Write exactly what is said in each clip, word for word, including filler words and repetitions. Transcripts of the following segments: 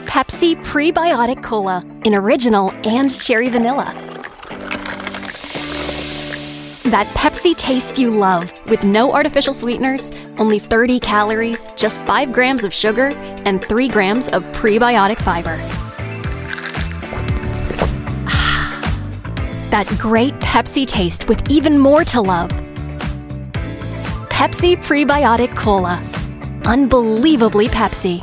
Pepsi Prebiotic Cola in original and cherry vanilla. That Pepsi taste you love, with no artificial sweeteners, only thirty calories, just five grams of sugar, and three grams of prebiotic fiber. That great Pepsi taste with even more to love. Pepsi Prebiotic Cola. Unbelievably Pepsi.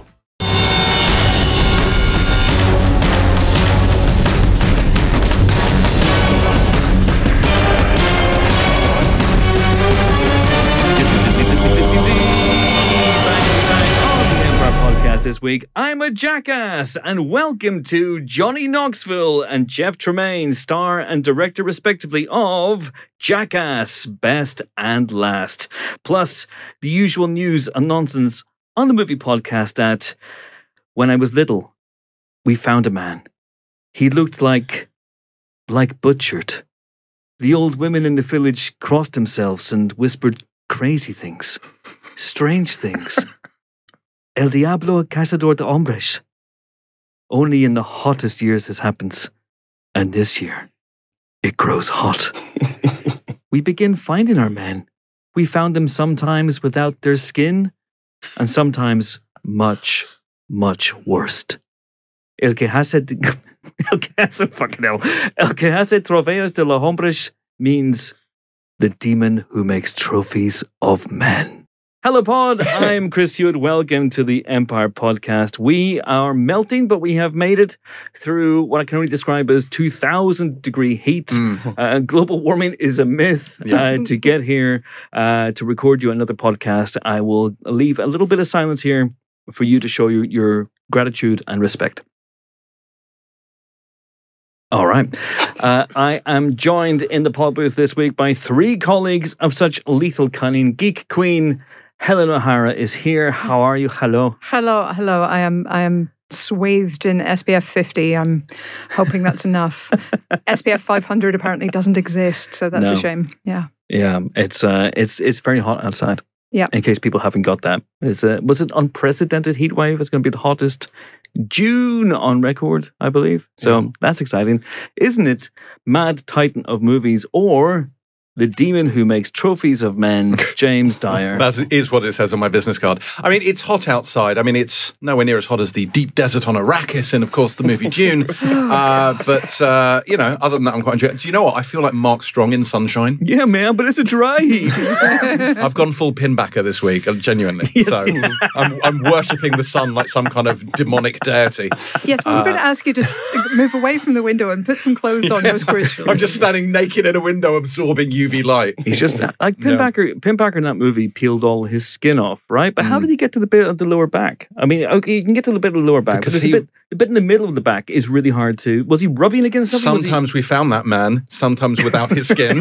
This week, I'm a jackass, and welcome to Johnny Knoxville and Jeff Tremaine, star and director respectively of Jackass, Best and Last. Plus, the usual news and nonsense on the movie podcast that when I was little, we found a man. He looked like, like butchered. The old women in the village crossed themselves and whispered crazy things, strange things. El Diablo Cazador de Hombres. Only in the hottest years this happens. And this year, it grows hot. We begin finding our men. We found them sometimes without their skin, and sometimes much, much worse. El que hace, el que hace, fucking hell. El que hace trofeos de los hombres means the demon who makes trophies of men. Hello, Pod. I'm Chris Hewitt. Welcome to the Empire Podcast. We are melting, but we have made it through what I can only describe as two thousand degree heat. Mm. Uh, global warming is a myth. Yeah. Uh, to get here, uh, to record you another podcast, I will leave a little bit of silence here for you to show you your gratitude and respect. All right. Uh, I am joined in the pod booth this week by three colleagues of such lethal cunning. Geek Queen Helen O'Hara is here. How are you? Hello. Hello, hello. I am I am swathed in S P F fifty. I'm hoping that's enough. S P F five hundred apparently doesn't exist, so that's no. a shame. Yeah. Yeah, it's uh it's it's very hot outside. Yeah. In case people haven't got that. It's uh, was it unprecedented heat wave? It's going to be the hottest June on record, I believe. So yeah. That's exciting. Isn't it Mad Titan of movies, or the demon who makes trophies of men, James Dyer? That is what it says on my business card. I mean, it's hot outside. I mean, it's nowhere near as hot as the deep desert on Arrakis and, of course, the movie Dune. oh, uh, but, uh, you know, other than that, I'm quite enjoying it. Do you know what? I feel like Mark Strong in Sunshine. Yeah, man, but it's a dry heat. I've gone full pinbacker this week, genuinely. Yes. So I'm, I'm worshipping the sun like some kind of demonic deity. Yes, but we're uh, going to ask you to move away from the window and put some clothes on, most crucially. I'm just standing naked in a window absorbing U V light. He's just like Pinbacker. Yeah. Pinbacker in that movie peeled all his skin off, right? But mm. how did he get to the bit of the lower back? I mean, okay, you can get to the bit of the lower back, because he, the, bit, the bit in the middle of the back is really hard to. Was he rubbing against something? Sometimes he... we found that man. Sometimes without his skin.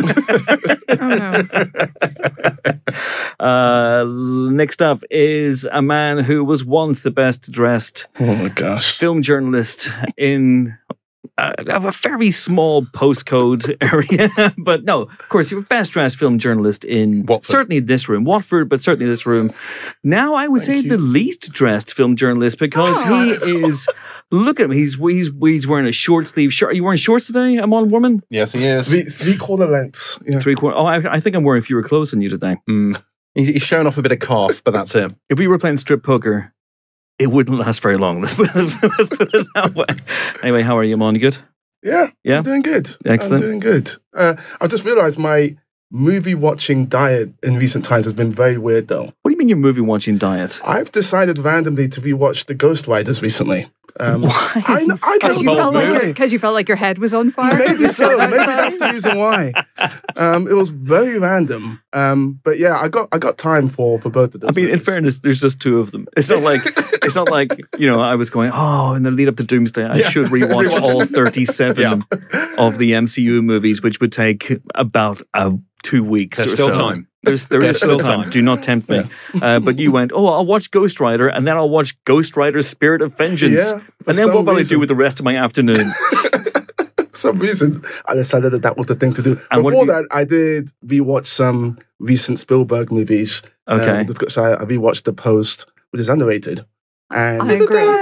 oh, no. uh, next up is a man who was once the best dressed. Oh my gosh! Film journalist in. Uh, of a very small postcode area, but no, of course, you're best dressed film journalist in Watford. Certainly this room, Watford, but certainly this room. Now, I would Thank say you. the least dressed film journalist, because oh. he is. Look at him. He's he's he's wearing a short sleeve shirt. Are you wearing shorts today, Amon woman? Yes, he is. Three, three quarter lengths. Yeah. Three quarter. Oh, I, I think I'm wearing fewer clothes than you today. Mm. He's showing off a bit of calf, but that's it. If we were playing strip poker, it wouldn't last very long. Let's put, let's, let's put it that way. Anyway, how are you, Mon? You good? Yeah, yeah, I'm doing good. Excellent. I'm doing good. Uh, I just realised my movie watching diet in recent times has been very weird, though. What do you mean your movie watching diet? I've decided randomly to rewatch The Ghost Riders recently. Um, Why? I, I Because you, like you felt like your head was on fire? Maybe so. Maybe that's the reason why. Um, it was very random. Um, but yeah, I got I got time for, for both of those. I mean, movies. In fairness, there's just two of them. It's not like it's not like you know I was going, oh, in the lead up to Doomsday, I yeah. should rewatch all thirty-seven yeah. of the M C U movies, which would take about uh, two weeks. There's or still so. time. There's, there is still time. time. Do not tempt me. Yeah. Uh, but you went, oh, I'll watch Ghost Rider, and then I'll watch Ghost Rider Spirit of Vengeance. Yeah, and then what will reason. I do with the rest of my afternoon? For some reason, I decided that that was the thing to do. And Before you... that, I did rewatch some recent Spielberg movies. Okay. Um, so I rewatched The Post, which is underrated. And I agree.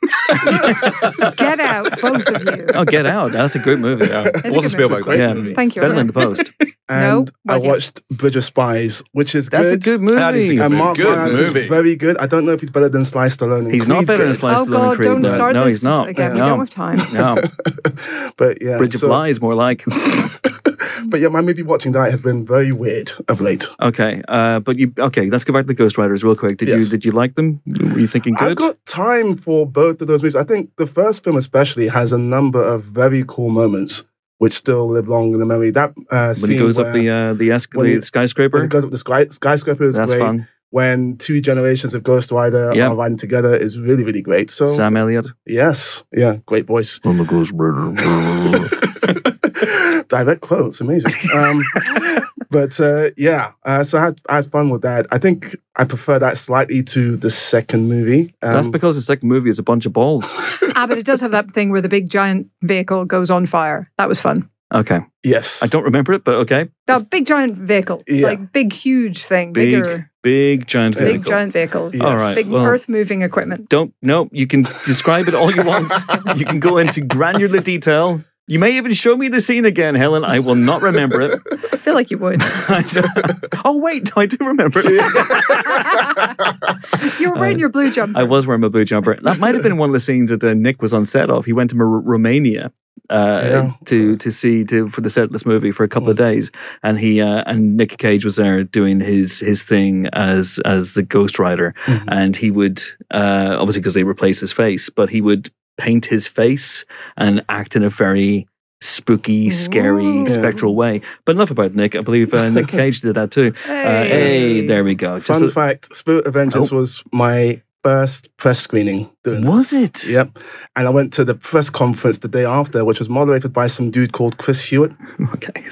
Get out, both of you. Oh, Get Out. That's a great movie. Yeah. It's a It wasn't good Spielberg. movie. though. Yeah. movie. Thank you. Better than The Post. And No, I well, yes. watched Bridge of Spies, which is That's good. a good That is a movie. good And Mark Good Myers movie. is very good. I don't know if he's better than Sly Stallone. in He's not Creed better than good, Sly Oh Stallone in God! Creed. Don't no. start no, this he's not. again. We No. don't have time. No. But yeah, Bridge of so- Lies, more like. But yeah, my movie watching diet has been very weird of late. Okay, uh, but you okay? Let's go back to the Ghost Riders real quick. Did you Yes. did you like them? Were you thinking I've good? got time for both of those movies. I think the first film especially has a number of very cool moments which still live long in the memory. That uh, when he scene goes up where- the uh, the, esc- when the he- when skyscraper. it goes up the sky, skyscraper is That's great. fun. When two generations of Ghost Rider Yep. are riding together is really, really great. So Sam Elliott. yes, yeah, great voice. I'm a Ghost Rider. Direct quotes, amazing. Um, but uh, yeah, uh, so I had, I had fun with that. I think I prefer that slightly to the second movie. Um, That's because the second movie is a bunch of balls. Ah, but it does have that thing where the big giant vehicle goes on fire. That was fun. Okay, yes, I don't remember it, but okay. No, big giant vehicle, Yeah. like big huge thing, Big, bigger, big giant big vehicle. giant vehicle, Yes. All right. big well, earth moving equipment. don't no. You can describe it all you want. You can go into granular detail. You may even show me the scene again, Helen. I will not remember it. I feel like you would. I don't- oh wait, I do remember it. You were wearing your blue jumper. I was wearing my blue jumper. That might have been one of the scenes that uh, Nick was on set of. He went to Mar- Romania uh, Yeah. to to see to for the set of this movie for a couple of days, and he uh, and Nick Cage was there doing his his thing as as the Ghost Rider, Mhm. and he would uh, obviously because they replaced his face, but he would paint his face and act in a very spooky, scary, Ooh. spectral way. But enough about Nick. I believe uh, Nick Cage did that too. Uh, hey, there we go. Just Fun a- fact: Spirit of Vengeance Oh. was my first press screening. doing Was this. it? Yep. And I went to the press conference the day after, which was moderated by some dude called Chris Hewitt. Okay.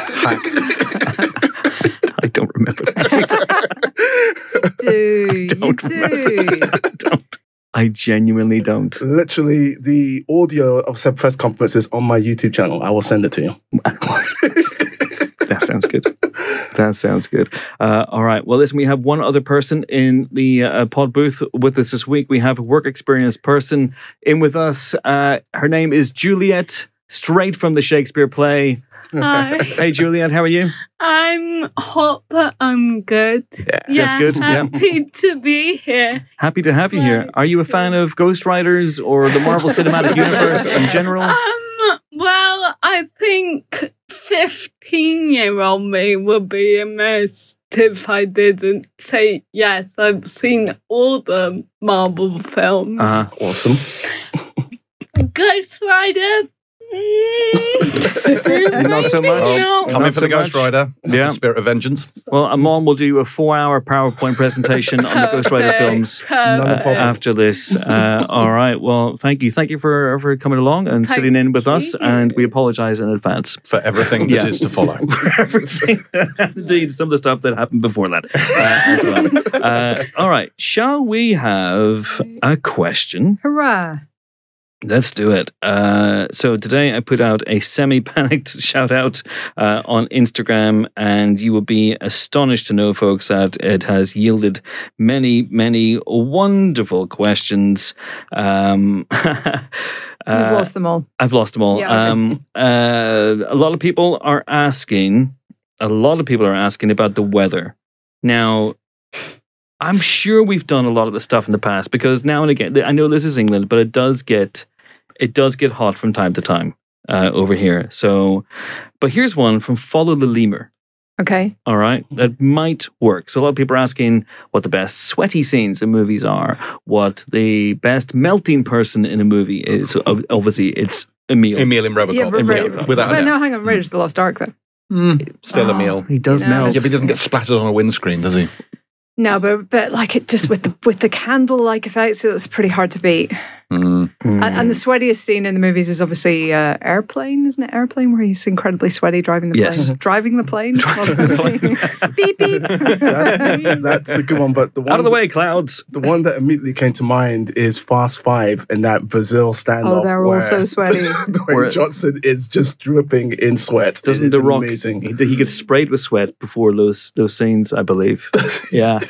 I don't remember that. do you don't do? I don't. I genuinely don't. Literally, the audio of said press conference is on my YouTube channel. I will send it to you. That sounds good. That sounds good. Uh, all right. Well, listen, we have one other person in the uh, pod booth with us this week. We have a work experience person in with us. Uh, her name is Juliet, straight from the Shakespeare play. Hi. Hey, Juliet, how are you? I'm hot, but I'm good. Yeah, That's good, yeah. Happy to be here. Happy to have you here. Are you a fan of Ghost Riders or the Marvel Cinematic Universe in general? Um, well, I think fifteen-year-old me would be amazed if I didn't say yes. I've seen all the Marvel films. Uh, Awesome. Ghost Rider. Mm, Not so maybe much. not. Coming Not for so the Ghost much. Rider. Yeah. The Spirit of Vengeance. well, Amon will do a four-hour PowerPoint presentation on the Ghost Rider Perfect, films None of perfect. problem. after this. Uh, all right. Well, thank you. Thank you for, for coming along and Thank sitting in with us. you. And we apologize in advance For everything that is Yeah. to follow. for everything. Indeed, some of the stuff that happened before that uh, as well. Uh, all right. Shall we have a question? Hurrah! Let's do it. Uh, so today I put out a semi-panicked shout out uh, on Instagram, and you will be astonished to know, folks, that it has yielded many, many wonderful questions. Um, You've uh, lost them all. I've lost them all. Yeah, okay. um, uh, a lot of people are asking, a lot of people are asking about the weather. Now, I'm sure we've done a lot of the stuff in the past because now and again, I know this is England, but it does get, it does get hot from time to time uh, over here. So, but here's one from Follow the Lemur. Okay. All right, that might work. So a lot of people are asking what the best sweaty scenes in movies are, what the best melting person in a movie is. So ob- obviously, it's Emil. Emil in Robocop. Yeah, but, Emil. Ra- Without a but doubt. no, hang on. Raiders of the Lost Ark, though. Mm, still Emil. He does You know, melt. Yeah, but he doesn't get splattered on a windscreen, does he? No, but but like it just with the with the candle-like effects, it's pretty hard to beat. Mm. Mm. And, and the sweatiest scene in the movies is obviously uh, Airplane, isn't it? Airplane, where he's incredibly sweaty driving the Yes. plane. Driving the plane. Driving the beep beep. That, that's a good one. But the one Out of the way, clouds. The one that immediately came to mind is Fast Five and that Brazil standoff. Oh, they're all where so sweaty. Dwayne Where- Johnson is just dripping in sweat. Doesn't It is The Rock? amazing? He, he gets sprayed with sweat before those those scenes, I believe. Yeah.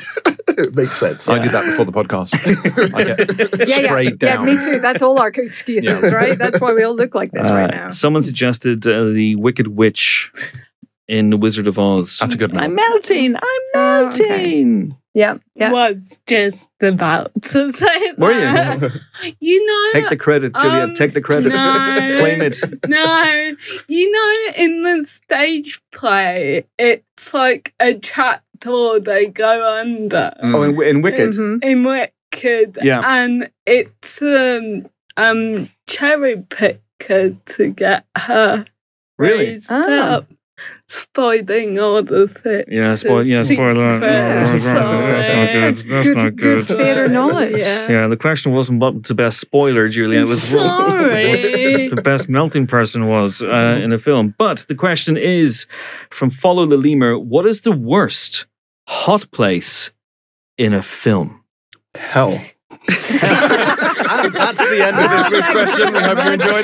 It makes sense. I did that before the podcast. I get Yeah, yeah, sprayed yeah, down. me too. That's all our excuses, Yeah. right? That's why we all look like this Uh, right now. Someone suggested uh, the Wicked Witch in The Wizard of Oz. That's a good one. I'm melting. I'm Oh, okay. melting. Yeah, yeah. Was just about to say Were that. you? You know, Take the credit, Julia. um, Take the credit. no. Claim it. No, you know, in the stage play, it's like a trapdoor they go under Mm. Oh, in, in Wicked. Mhm. in Wicked, Yeah. and it's um um cherry picker to get her Really? raised Oh. up, spoiling all the things. Yeah, spoil. Yeah, spoiler. Yeah, That's not good. That's Good, not good good. theatre knowledge. Yeah. Yeah, the question wasn't what the best spoiler, Julia. It was what Sorry. the best melting person was uh, in a film. But the question is from Follow the Lemur: what is the worst hot place in a film? Hell. And that's the end of this week's question. We hope you enjoyed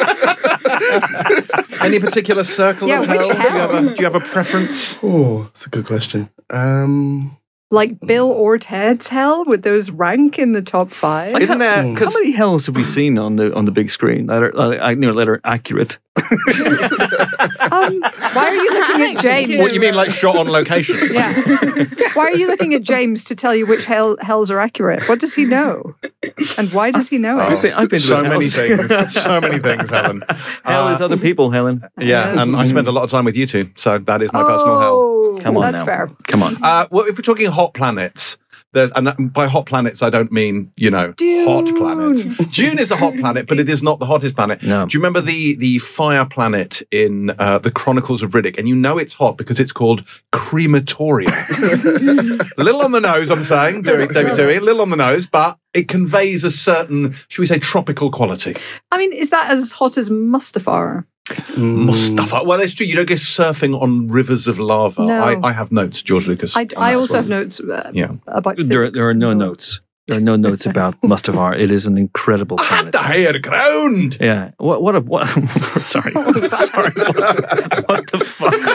it. Any particular circle Yeah, of which hell? Do you, have hell? a, do you have a preference? Oh, that's a good question. Um, Like Bill or Ted's Hell, would those rank in the top five? Isn't that Mm. how many hells have we seen on the on the big screen that are uh, I know that are accurate? Um, why are you looking at James? What you mean, like shot on location? Yeah. Why are you looking at James to tell you which hell, hells are accurate? What does he know? And why does he know Oh, it? I've been- I've been to so his many house. things. So many things, Helen. Hell Uh, is other people, Helen. Yeah, Yes. and I spend a lot of time with you two, so that is my personal hell. Oh, Come on that's now. fair. Come on. Uh, well, if we're talking hot planets, there's and by hot planets I don't mean you know hot Dune. planets. Dune is a hot planet, but it is not the hottest planet. No. Do you remember the the fire planet in uh, the Chronicles of Riddick? And you know it's hot because it's called Crematoria. A little on the nose, I'm saying, David David Dewey, a little on the nose, but it conveys a certain, should we say, tropical quality. I mean, is that as hot as Mustafar? Mustafa. Well, that's true. You don't go surfing on rivers of lava. No. I, I have notes, George Lucas. I, on that I as also well. have notes uh, Yeah. about physics. There, there are no and so on. notes. There are no notes about Mustafar. It is an incredible I have planet. the higher ground. Yeah. What? What? A, what? Sorry. Sorry. What, what the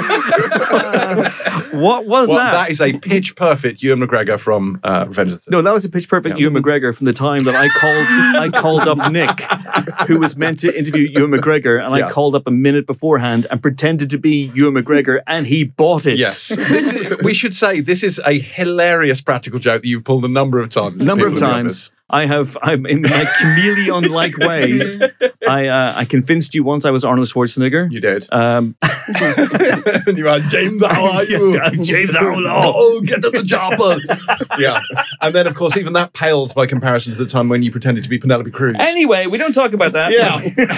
fuck? what was Well, that? that is a pitch perfect Ewan McGregor from uh, Revenge of the Sith. No, that was a pitch perfect Yeah. Ewan McGregor from the time that I called I called up Nick, who was meant to interview Ewan McGregor, and Yeah. I called up a minute beforehand and pretended to be Ewan McGregor, and he bought it. Yes. This is, we should say this is a hilarious practical joke that you've pulled a number of times. number of People in the times. I have, I'm in my chameleon-like ways. I uh, I convinced you once I was Arnold Schwarzenegger. office. You did. Um, you are James, how are you? Yeah, James, how are you? Oh, get to the chopper. Yeah. And then, of course, even that pales by comparison to the time when you pretended to be Penelope Cruz. anyway, we don't talk about that. Yeah.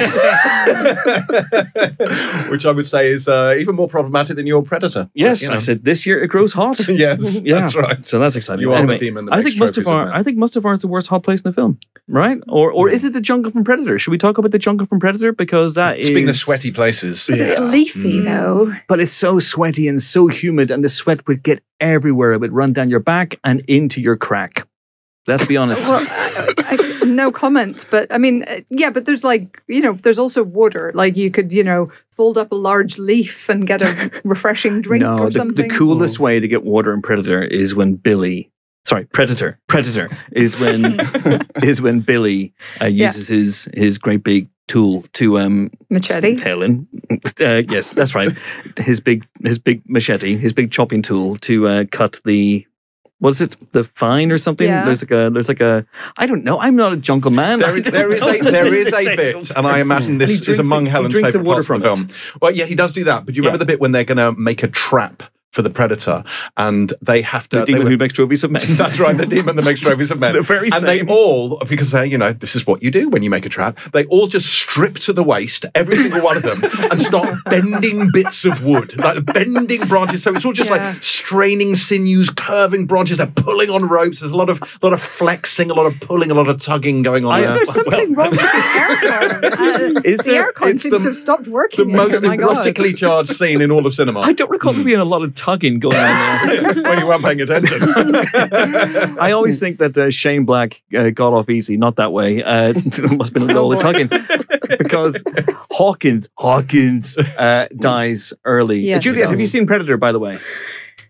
Which I would say is uh, even more problematic than your Predator. Yes, But, you know. I said this year it grows hot. Yes, Yeah, that's right. So that's exciting. You are Anyway, the demon that I makes think trophies of Mustafar. men. I think Mustafar is the worst hot place in the film, right? Or or is it the jungle from Predator? Should we talk about the jungle from Predator because that is Speaking of sweaty places. It's leafy, Mm. though. but it's so sweaty and so humid, and the sweat would get everywhere. It would run down your back and into your crack. Let's be honest. Well, I, I, no comment. But I mean, uh, yeah, but there's like, you know, there's also water. Like you could, you know, fold up a large leaf and get a refreshing drink no, or the, something. the coolest way to get water in Predator is when Billy. Sorry, Predator. Predator is when is when Billy uh, Yeah. uses his his great big tool to um Machete? Helen. Uh, yes, that's right. His big his big machete, his big chopping tool to uh, cut the what is it? The fine or something? Yeah. There's like a there's like a I don't know. I'm not a jungle man. There is, there is a there is a bit, and I imagine this And he is drinks among the- he Helen's drinks the favourite water parts of from the film. Well, yeah, he does do that. But you remember Yeah. the bit when they're going to make a trap for the Predator, and they have to. The they demon were- who makes trophies of men. That's right, the demon that makes trophies of men. The very and same. they all, because they, you know, this is what you do when you make a trap, they all just strip to the waist, every single one of them, and start bending bits of wood, like bending branches. So it's all just Yeah. like straining sinews, curving branches. They're pulling on ropes. There's a lot of, lot of flexing, a lot of pulling, a lot of tugging going on. Is there. there something wrong with the aircon? Uh, Is the there- aircon it's seems the- to have stopped working. The in most here, my God. erotically charged scene in all of cinema. I don't recall there being a lot of tugging going on there. when you weren't paying attention. I always think that uh, Shane Black uh, got off easy. Not that way. Uh, it must have been all the boy. tugging. Because Hawkins, Hawkins uh, dies early. Yes. Juliet, have you seen Predator, by the way?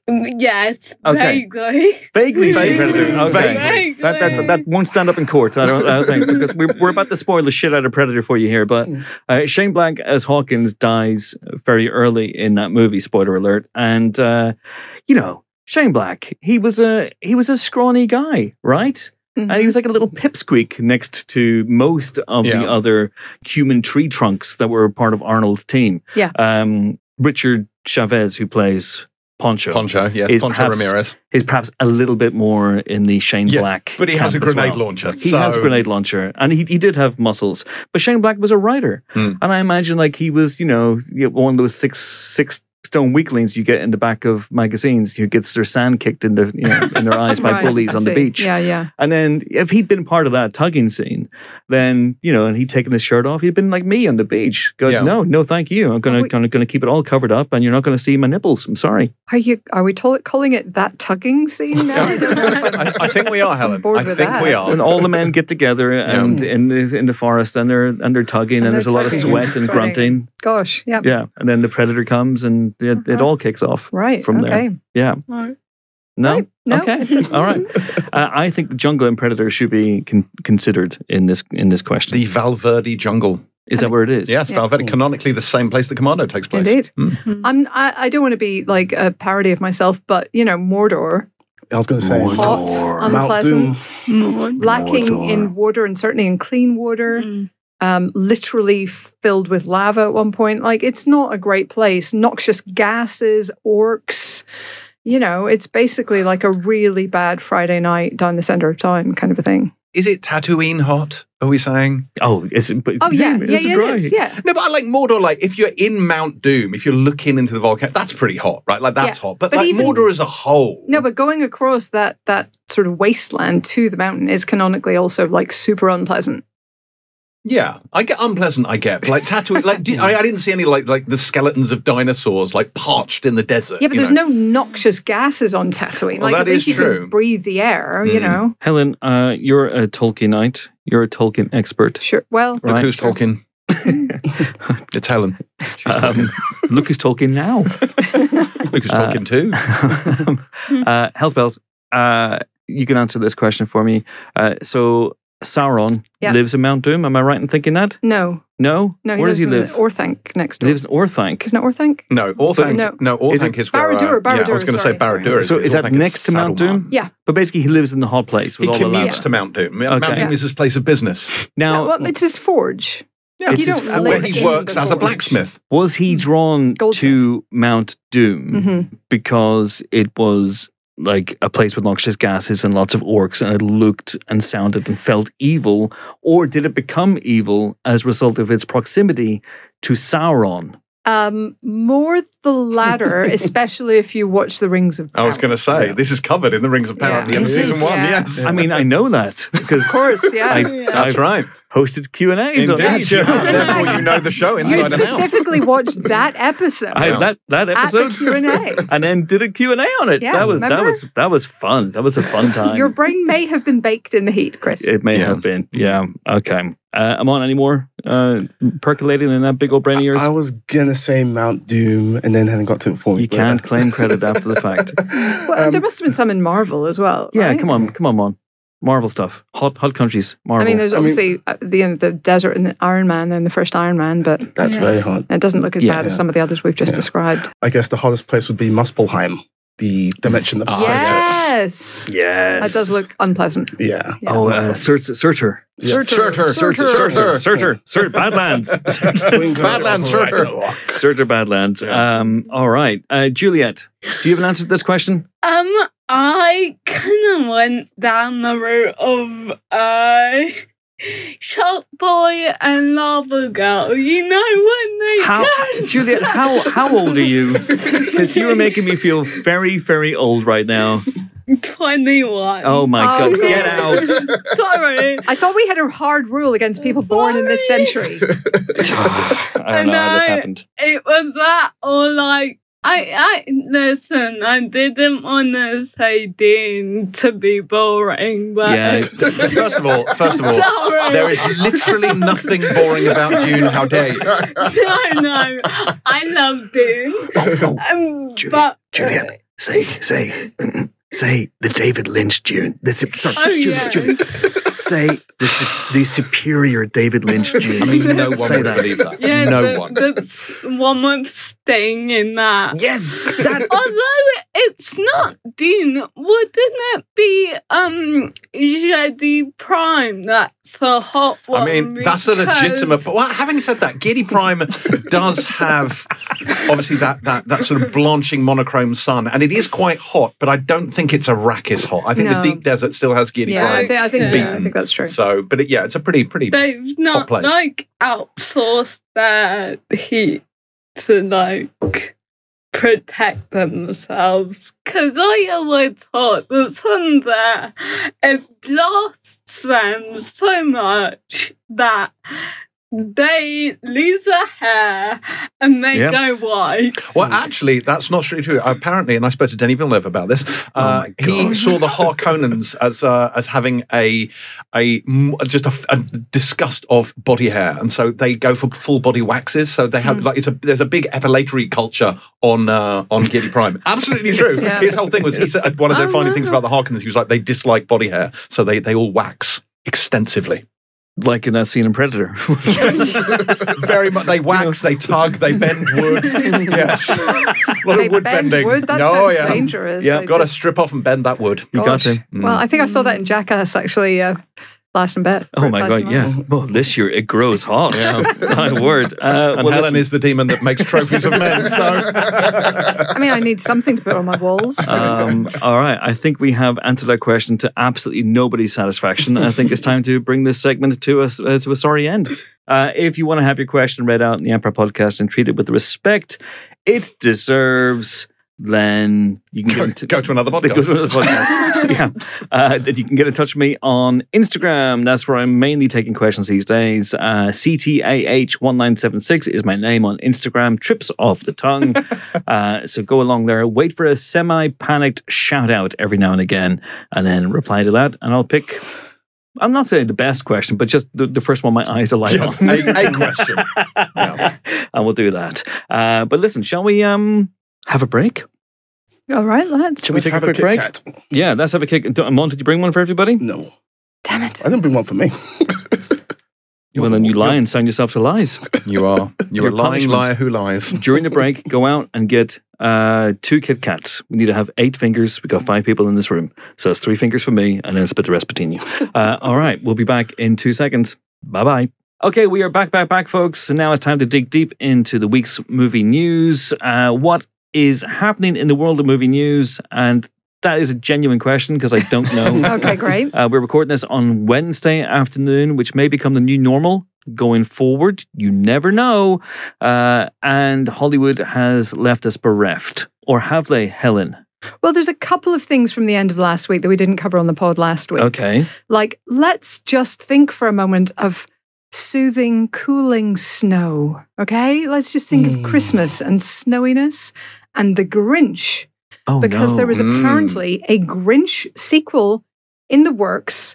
Yes, Okay. vaguely. Vaguely seen Vaguely. Predator. Okay. Vaguely. That, that, that won't stand up in court, I don't, I don't think, because we're, we're about to spoil the shit out of Predator for you here. But uh, Shane Black as Hawkins dies very early in that movie, spoiler alert. And, uh, you know, Shane Black, he was a he was a scrawny guy, right? Mm-hmm. And he was like a little pipsqueak next to most of Yeah. the other human tree trunks that were part of Arnold's team. Yeah. Um, Richard Chavez, who plays Poncho, Poncho, yes, is Poncho perhaps- Ramirez. is perhaps a little bit more in the Shane Yes, Black. but he has a camp as grenade well. launcher. He so- has a grenade launcher, and he, he did have muscles. But Shane Black was a writer, Hmm. and I imagine like he was, you know, one of those six six stone weaklings you get in the back of magazines who gets their sand kicked in their you know in their eyes by Right, bullies I on the see. beach. Yeah, yeah. And then if he'd been part of that tugging scene, then, you know, and he'd taken his shirt off, he'd been like me on the beach. Go, Yeah. no, no, thank you. I'm gonna Are we- gonna gonna keep it all covered up, and you're not gonna see my nipples. I'm sorry. Are you? Are we to- calling it that tugging scene now? I don't know if I'm I, I think we are, Helen. bored I with think that. we are. And all the men get together and in the in the forest, and they're and they're tugging, and, And there's a they're lot of tugging, sweat and sweating. grunting. Gosh, yeah. Yeah, and then the predator comes, and it, it Uh-huh. all kicks off. Right. From okay. there. Yeah. Right. No. Right. No, Okay. it doesn't. All right. Uh, I think the jungle and predator should be con- considered in this in this question. The Valverde jungle. Is that where it is? Yes, Yeah. Valverde, canonically the same place the Commando takes place. Indeed. Hmm. I'm. I, I don't want to be like a parody of myself, but you know, Mordor, I was going to say, Mordor. hot, Mount unpleasant, More. lacking Mordor. in water and certainly in clean water. Mm. Um, literally filled with lava at one point. Like, it's not a great place. Noxious gases, orcs. You know, it's basically like a really bad Friday night down the center of town kind of a thing. Is it Tatooine hot? Are we saying? Oh, it's but, Oh yeah, yeah, it's yeah, dry. it is. Yeah, No, but I like Mordor. Like, if you're in Mount Doom, if you're looking into the volcano, that's pretty hot, right? Like, that's Yeah. hot. But, But like even- Mordor as a whole, no, but going across that that sort of wasteland to the mountain is canonically also like super unpleasant. yeah, I get unpleasant. I get but like Tatooine. Like, do, I, I didn't see any like like the skeletons of dinosaurs like parched in the desert. Yeah, but you there's know? no noxious gases on Tatooine. Well, like, that at least is you true. can breathe the air. You Mm. know, Helen, uh, you're a Tolkienite. You're a Tolkien expert. sure. Well, Look Right. who's talking. It's Helen. She's Um, talking. look who's talking now. Look who's uh, talking too. uh, Hellspells, uh, you can answer this question for me. Uh, so Sauron Yeah. lives in Mount Doom. Am I right in thinking that? no, No. no. He Where does lives he in live? Orthanc next He door. lives in Orthanc. Isn't it Orthanc? No, Orthanc. No. No, Is Orthanc it- is, where. uh, Barad-dûr, yeah, I was Barad-dûr, going to say sorry, sorry. Barad-dûr. So is that Orthanc next to Mount Saruman. Doom? Yeah. But basically, he lives in the hot place He with all the commutes lava. to Mount Doom. Mount Okay. Doom is his place of business. Now, Yeah, well, it's his forge. Yeah, It's you his don't and live where he in works the as a forge. blacksmith. was he drawn Goldsmith. to Mount Doom Mhm. because it was like a place with noxious gases and lots of orcs, and it looked and sounded and felt evil, or did it become evil as a result of its proximity to Sauron? Um, more the latter, especially if you watch the Rings of Power. I was going to say, Yeah. this is covered in the Rings of Power Yeah. at the end of Is it? season one. Yeah. Yes. I mean, I know that because Of course, yeah. I, That's I've right. hosted Q and A's on that Indeed. show. Therefore, you know the show You inside and out. specifically watched that episode I, that that at episode, the Q and A. and then did a Q and A on it. Yeah, that was that remember? was that was fun. That was a fun time. Your brain may have been baked in the heat, Chris. It may Yeah. have been. Yeah. Okay. Uh, am on any more uh, percolating in that big old brain of yours? I was going to say Mount Doom and then hadn't got to it for me. You but- can't claim credit after the fact. Well, Um, there must have been some in Marvel as well. Yeah, right? come on, come on, Mon. Marvel stuff. Hot, hot countries. Marvel. I mean, there's I mean- obviously uh, the end of the desert and the Iron Man and the first Iron Man, but That's Yeah. very hard. it doesn't look as Yeah. bad as some of the others we've just Yeah. described. I guess the hottest place would be Muspelheim, the dimension of Ah, Yes, yes. that does look unpleasant. Yeah. Yeah. Oh, uh, Searcher. Searcher. Yes. Surtur, Surtur, Surtur. Searcher. Searcher. Badlands. Wings Badlands, of Surtur. Ragnarok. Searcher Badlands. Um, all right. Uh, Juliet, do you have an answer to this question? Um, I kind of went down the route of uh, Shark Boy and Lava Girl. You know when they How, go- Juliet, how, how old are you? Because you are making me feel very, very old right now. twenty-one. Oh my Oh, God. Get God. out. Sorry. I thought we had a hard rule against people born in this Sorry. century. I don't know how this know. happened. It was that or like I I listen, I didn't wanna say Dean to be boring, but Yeah. First of all, first of all, Sorry. there is literally nothing boring about Dune. How dare you? no, no. I love Dean. Um, but Juliet, say, say, say the David Lynch tune. The, su- sorry, Oh, Julie, yeah. Julie. Say the, su- the superior David Lynch tune. I mean, no one Say would that. believe that. Yeah, no the, one. the s- one with Sting in that. Yes, that. Although it's not Dean, wouldn't it be um Jedi Prime? That's a hot one. I mean, that's a because- legitimate. But well, having said that, Giddy Prime does have obviously that that that sort of blanching monochrome sun, and it is quite hot. But I don't think it's Arrakis hot. I think No. the deep desert still has Giddy Yeah, I Prime. think I think, yeah, I beaten. think that's true. So, but it, yeah, it's a pretty pretty. They've not place. like outsourced their heat to like protect themselves. Because I always thought the sun's there, it blasts them so much that they lose their hair and they Yeah. go white. Well, actually, that's not strictly true. Apparently, and I spoke to Denny Villeneuve about this. Uh, my he God. saw the Harkonnens as uh, as having a a m- just a, a disgust of body hair, and so they go for full body waxes. So they have like it's a there's a big epilatory culture on uh, on Giddy Prime. Absolutely true. Yeah. His whole thing was he said, one of the Oh, defining things wow. about the Harkonnens. He was like they dislike body hair, so they they all wax extensively. Like in that scene in Predator. Very much. They wax, they tug, they bend wood. Yes, a lot They of wood bend bending. wood? That oh sounds yeah. dangerous. Yeah, I Got to just- strip off and bend that wood. You got Gosh. to. Well, I think I saw that in Jackass actually uh, last in bed. Oh my last God, month. yeah. Well, this year it grows hot. My word. Uh, And well, Helen listen, is the demon that makes trophies of men. So I mean, I need something to put on my walls. um, all right. I think we have answered that question to absolutely nobody's satisfaction. I think it's time to bring this segment to a, uh, to a sorry end. Uh, if you want to have your question read out in the Empire Podcast and treat it with the respect it deserves, then you can go, get into, go to another Go podcast. to another podcast. Yeah. Uh, that you can get in touch with me on Instagram. That's where I'm mainly taking questions these days. Uh, C T A H one nine seven six is my name on Instagram. Trips off the tongue. uh, so go along there. Wait for a semi-panicked shout out every now and again, and then reply to that. And I'll pick, I'm not saying the best question, but just the, the first one my eyes alight Yes, on. a, a question. Yeah. And we'll do that. Uh, but listen, shall we um have a break? All right, lads. Should we Let's take a have quick Kit break? Kat. Yeah, let's have a kick. Mon, did you bring one for everybody? No, Damn it. I didn't bring one for me. Well, then you lie and sound yourself to lies. You are. You're, Your a lying punishment. liar who lies. During the break, go out and get uh, two Kit Kats. We need to have eight fingers. We've got five people in this room. So it's three fingers for me and then split the rest between you. Uh, all right, we'll be back in two seconds. Bye-bye. Okay, we are back, back, back, folks. And now it's time to dig deep into the week's movie news. Uh, what is happening in the world of movie news? And that is a genuine question because I don't know. Okay, great. Uh, we're recording this on Wednesday afternoon, which may become the new normal going forward. You never know. Uh, and Hollywood has left us bereft. Or have they, Helen? Well, there's a couple of things from the end of last week that we didn't cover on the pod last week. Okay. Like, let's just think for a moment of soothing, cooling snow. Okay? Let's just think Mm. of Christmas and snowiness and The Grinch. Oh, Because no. there was Mm. apparently a Grinch sequel in the works.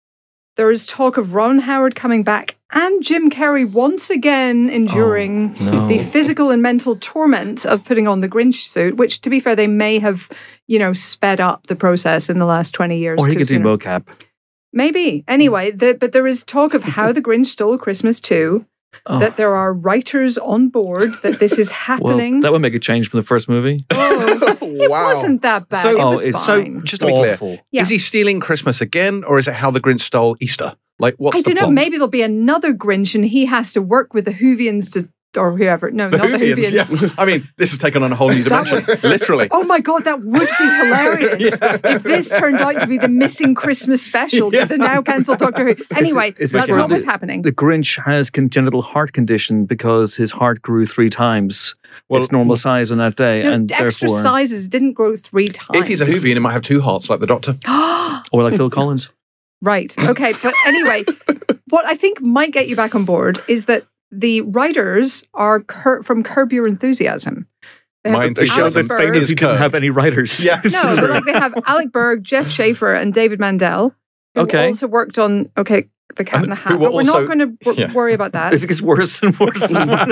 There is talk of Ron Howard coming back and Jim Carrey once again enduring Oh, no. the physical and mental torment of putting on the Grinch suit, which, to be fair, they may have, you know, sped up the process in the last twenty years. Or he could 'cause, do you know, mocap. Maybe. Anyway, the, but there is talk of how the Grinch stole Christmas too, Oh. that there are writers on board, that this is Well, happening. that would make a change from the first movie. Oh, it Wow. wasn't that bad. So, it Oh, was it's fine. so just to be clear, Awful. Yeah. is he stealing Christmas again, or is it how the Grinch stole Easter? Like, what's I the don't know. plot? Maybe there'll be another Grinch, and he has to work with the Whovians to, or whoever. No, The not Whovians, the Whovians. yeah. I mean, this has taken on a whole new That dimension, literally. Oh my God, that would be hilarious Yeah. if this turned out to be the missing Christmas special Yeah. to the now cancelled Doctor Who. Anyway, is this that's where not the- what's happening. The Grinch has congenital heart condition because his heart grew three times Well, its normal size on that day. No, and extra therefore, sizes didn't grow three times. If he's a Whovian, he might have two hearts, like the Doctor. or like Phil Collins. Right. Okay. But anyway, what I think might get you back on board is that the writers are cur- from Curb Your Enthusiasm. They My have enthusiasm Alec Showed that Berg- famously is didn't curved. have any writers. Yes. No, but like they have Alec Berg, Jeff Schaefer, and David Mandel, who Okay. also worked on. Okay, the Cat And in the who Hat, were but we're also- not going to w- yeah. worry about that. This gets worse and worse.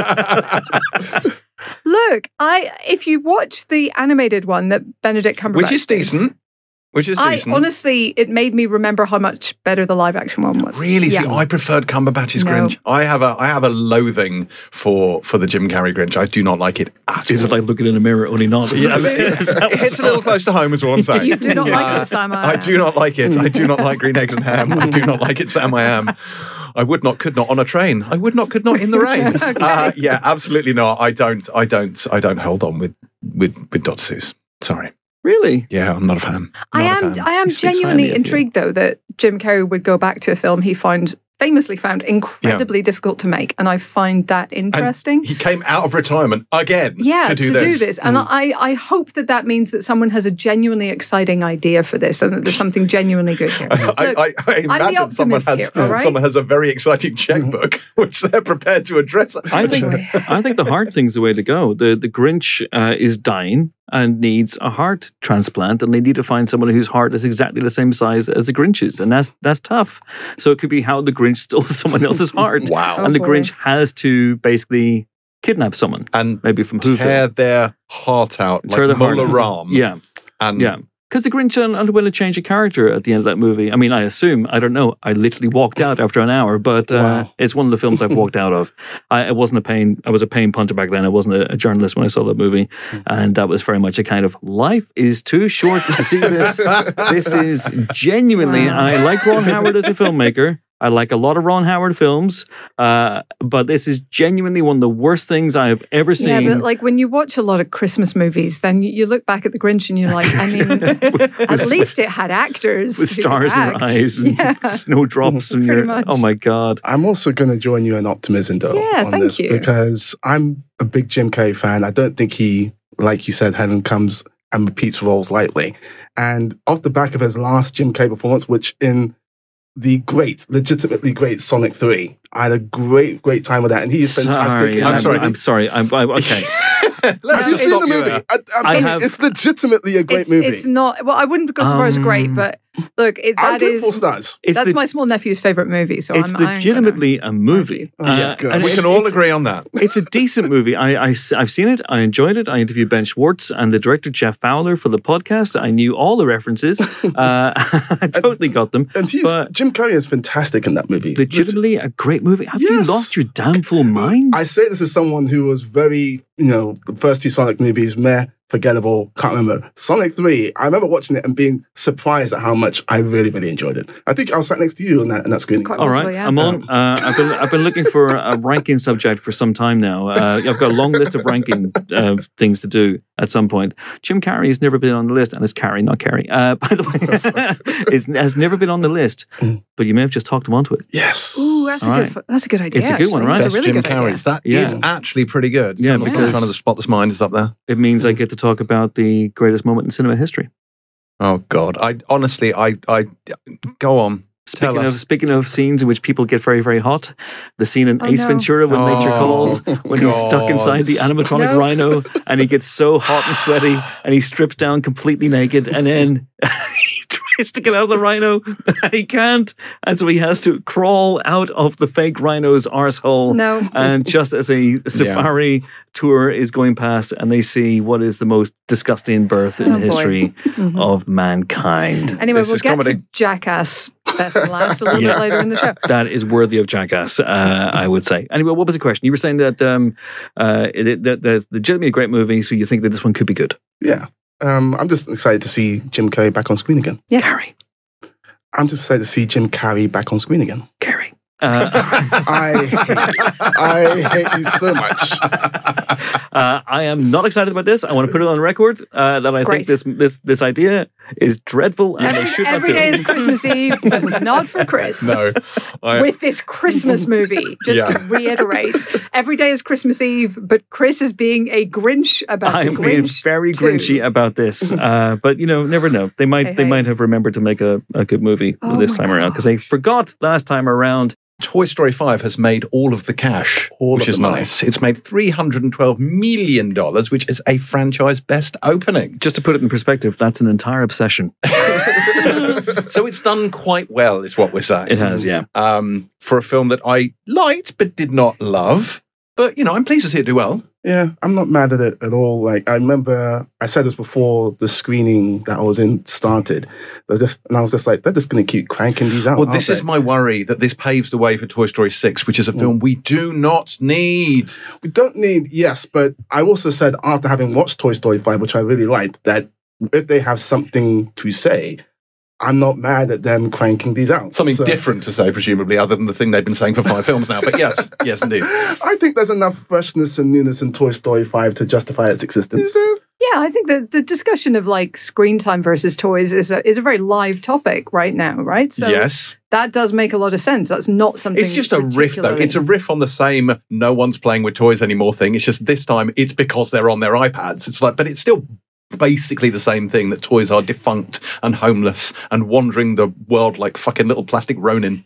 Look, I if you watch the animated one that Benedict Cumberbatch Which is did, decent. Which is I decent. honestly, it made me remember how much better the live action one was. Really? Yeah. See, I preferred Cumberbatch's No. Grinch. I have a I have a loathing for for the Jim Carrey Grinch. I do not like it at Is it all. like looking in a mirror, only not? Is Yes. that- is that It hits a little close to home, is what I'm saying. You do not like Uh, it, Sam. I do not like it. I do not like green eggs and ham. I do not like it, Sam. I am. I would not, could not on a train. I would not, could not in the rain. uh, yeah, absolutely not. I don't. I don't. I don't hold on with with with Doctor Seuss. Sorry. Really? Yeah, I'm not a fan. I Not a am fan. I am He speaks highly genuinely of you. intrigued though that Jim Carrey would go back to a film he found famously found incredibly difficult to make, and I find that interesting. He came out of retirement again. yeah, to do this. And I, I hope that that means that someone has a genuinely exciting idea for this and that there's something genuinely good here. I, Look, I, I I'm the imagine someone optimist has here, all right? someone has a very exciting checkbook which they're prepared to address. I think I think the heart thing's the way to go. The the Grinch uh, is dying and needs a heart transplant, and they need to find someone whose heart is exactly the same size as the Grinch's, and that's that's tough. So it could be how the Grinch stole someone else's heart. Wow. Oh, and the boy. Grinch has to basically kidnap someone, And maybe from Whoville. tear their heart out like Tear their heart Mola out. Ram. Yeah, And yeah. Because the Grinch un- underwent a change of character at the end of that movie. I mean, I assume, I don't know. I literally walked out after an hour, but uh, Wow. it's one of the films I've walked out of. I, I wasn't a pain. I was a pain punter back then. I wasn't a, a journalist when I saw that movie, and that was very much a kind of life is too short to see this. This is genuinely. Wow. I like Ron Howard as a filmmaker. I like a lot of Ron Howard films, uh, but this is genuinely one of the worst things I have ever Yeah, seen. but like when you watch a lot of Christmas movies, then you- you look back at The Grinch and you're like, I mean, at least it had actors with who could stars in your act. eyes and Yeah. snowdrops and Pretty your much. oh my god. I'm also going to join you in optimism, though. Yeah, on thank this, you. Because I'm a big Jim Carrey fan. I don't think he, like you said, Helen, comes and repeats roles lightly. And off the back of his last Jim Carrey performance, which in the great, legitimately great Sonic three, I had a great, great time with that. And he is fantastic. Sorry, in I'm that sorry. movie. I'm sorry. I'm, I'm okay. Have No, you it's- seen the Stop you movie? there. I, I'm I telling have- you, it's legitimately a great it's, movie. it's not, well, I wouldn't go so far as great, Um, but look, it, I'll that give it four is, stars. It's that's the, my small nephew's favorite movie. So it's I'm, I'm legitimately a movie. Oh, yeah, Uh, good. and we it's- can all it's- agree on that. It's a decent movie. I, I, have seen it. I enjoyed it. I interviewed Ben Schwartz and the director Jeff Fowler for the podcast. I knew all the references. uh, I totally got them. And he's But Jim Carrey is fantastic in that movie. legitimately a great movie. Have you Yes. lost your damn full mind? I say this as someone who was very, you know, the first two Sonic movies, meh, forgettable, can't remember. Sonic three, I remember watching it and being surprised at how much I really, really enjoyed it. I think I was sat next to you on that, on that screen. Quite All possible, right, yeah. I'm on. Uh, I've been I've been looking for a ranking subject for some time now. Uh, I've got a long list of ranking uh, things to do at some point. Jim Carrey has never been on the list, and it's Carrey, not Carrey. Uh, by the way, it's, has never been on the list, Mm. but you may have just talked him onto it. Yes. Ooh, that's All a good. right. fu- That's a good idea. It's a good one, actually. right? That's Best a really Jim good idea. Carrey's. That Yeah. is actually pretty good. Yeah, I'm not because- trying to spot the mind is up there. It means I get to talk about the greatest moment in cinema history. Oh God, I honestly, I, I go on. Tell Speaking us. of speaking of scenes in which people get very very hot, the scene in Oh, Ace no. Ventura when Nature Oh, Calls, when he's stuck God. inside the animatronic No. rhino and he gets so hot and sweaty and he strips down completely naked and then he tries to get out of the rhino and he can't, and so he has to crawl out of the fake rhino's arsehole. No. And just as a safari tour is going past and they see what is the most disgusting birth in Oh, the boy. history Mhm. of mankind. Anyway, This we'll is get comedy. to Jackass Best and Last a little Yeah. bit later in the show. That is worthy of Jackass, uh, I would say. Anyway, what was the question? You were saying that um, uh, it, that there's legitimately a great movie, so you think that this one could be good. Yeah. Um, I'm just excited to see Jim Carrey back on screen again. Yeah. Carrie, I'm just excited to see Jim Carrey back on screen again. Carrie. Uh, I hate, I hate you so much. uh, I am not excited about this. I want to put it on record uh, that I Great. think this this this idea is dreadful and they Every, should not every do day it. is Christmas Eve, but not for Chris. No, I, With this Christmas movie, just to Yeah. reiterate, every day is Christmas Eve, but Chris is being a Grinch about I'm the being Grinch. very too. grinchy about this, uh, but you know, never know. They might Hey, they hey. might have remembered to make a, a good movie Oh this my time around because they forgot last time around. Toy Story five has made all of the cash, All which of is the money. nice. It's made three hundred twelve million dollars, which is a franchise best opening. Just to put it in perspective, that's an entire obsession. So it's done quite well, is what we're saying. It has, yeah. Um, for a film that I liked but did not love. But, you know, I'm pleased to see it do well. Yeah, I'm not mad at it at all. Like, I remember I said this before the screening that I was in started. I was just, and I was just like, they're just going to keep cranking these out. Well, aren't this is they? my worry, that this paves the way for Toy Story six, which is a film we do not need. We don't need, yes, but I also said after having watched Toy Story five, which I really liked, that if they have something to say, I'm not mad at them cranking these out. Something So- different to say, presumably, other than the thing they've been saying for five films now. But yes, yes, indeed. I think there's enough freshness and newness in Toy Story five to justify its existence. Yeah, I think that the discussion of like screen time versus toys is a, is a very live topic right now, right? So Yes. that does make a lot of sense. That's not something. It's just a riff, though. particularly- It's a riff on the same no one's playing with toys anymore thing. It's just this time it's because they're on their iPads. It's like, but it's still basically the same thing, that toys are defunct and homeless and wandering the world like fucking little plastic Ronin,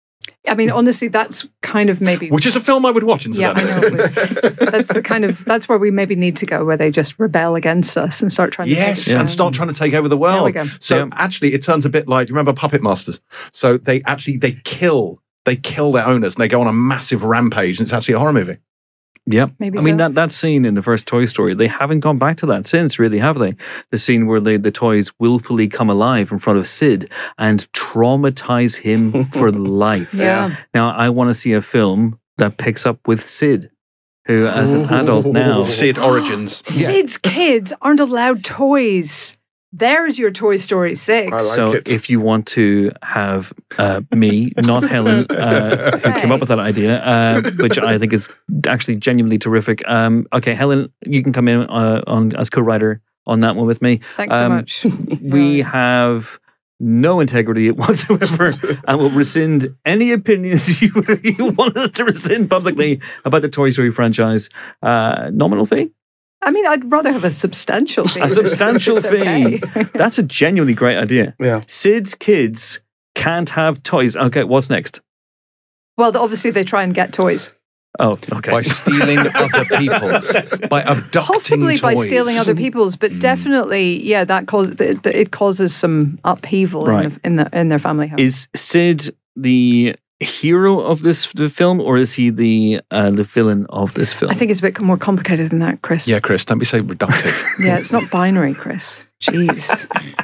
I mean, honestly, that's kind of maybe. which is a film I would watch, Yeah, I incidentally. know. It was. That's the kind of that's where we maybe need to go, where they just rebel against us and start trying to. Yes, take us and down. start trying to take over the world. There we go. So Yeah. actually, it turns a bit like, do you remember Puppet Masters? So they actually they kill they kill their owners and they go on a massive rampage, and it's actually a horror movie. Yep. Maybe I mean, so. that, that scene in the first Toy Story, they haven't gone back to that since, really, have they? The scene where they, the toys willfully come alive in front of Sid and traumatize him for life. Yeah. Now, I want to see a film that picks up with Sid, who, as an adult now, Sid Origins. Sid's kids aren't allowed toys. There's your Toy Story six. I like so it. if you want to have uh, me, not Helen, uh, who came up with that idea, uh, which I think is actually genuinely terrific. Um, okay, Helen, you can come in uh, on as co-writer on that one with me. Thanks so um, much. We have no integrity whatsoever and will rescind any opinions you, you want us to rescind publicly about the Toy Story franchise. Uh, nominal fee? I mean, I'd rather have a substantial fee. A substantial It's fee. okay. That's a genuinely great idea. Yeah. Sid's kids can't have toys. Okay, what's next? Well, obviously they try and get toys. Oh, okay. By stealing other people's, by abducting Possibly by toys. stealing other people's, but definitely, yeah, that causes it, it causes some upheaval Right. in, the, in the in their family home. Is Sid the hero of this the film, or is he the uh, the villain of this film? I think it's a bit more complicated than that, Chris. Yeah, Chris, don't be so reductive. Yeah, it's not binary, Chris. Jeez.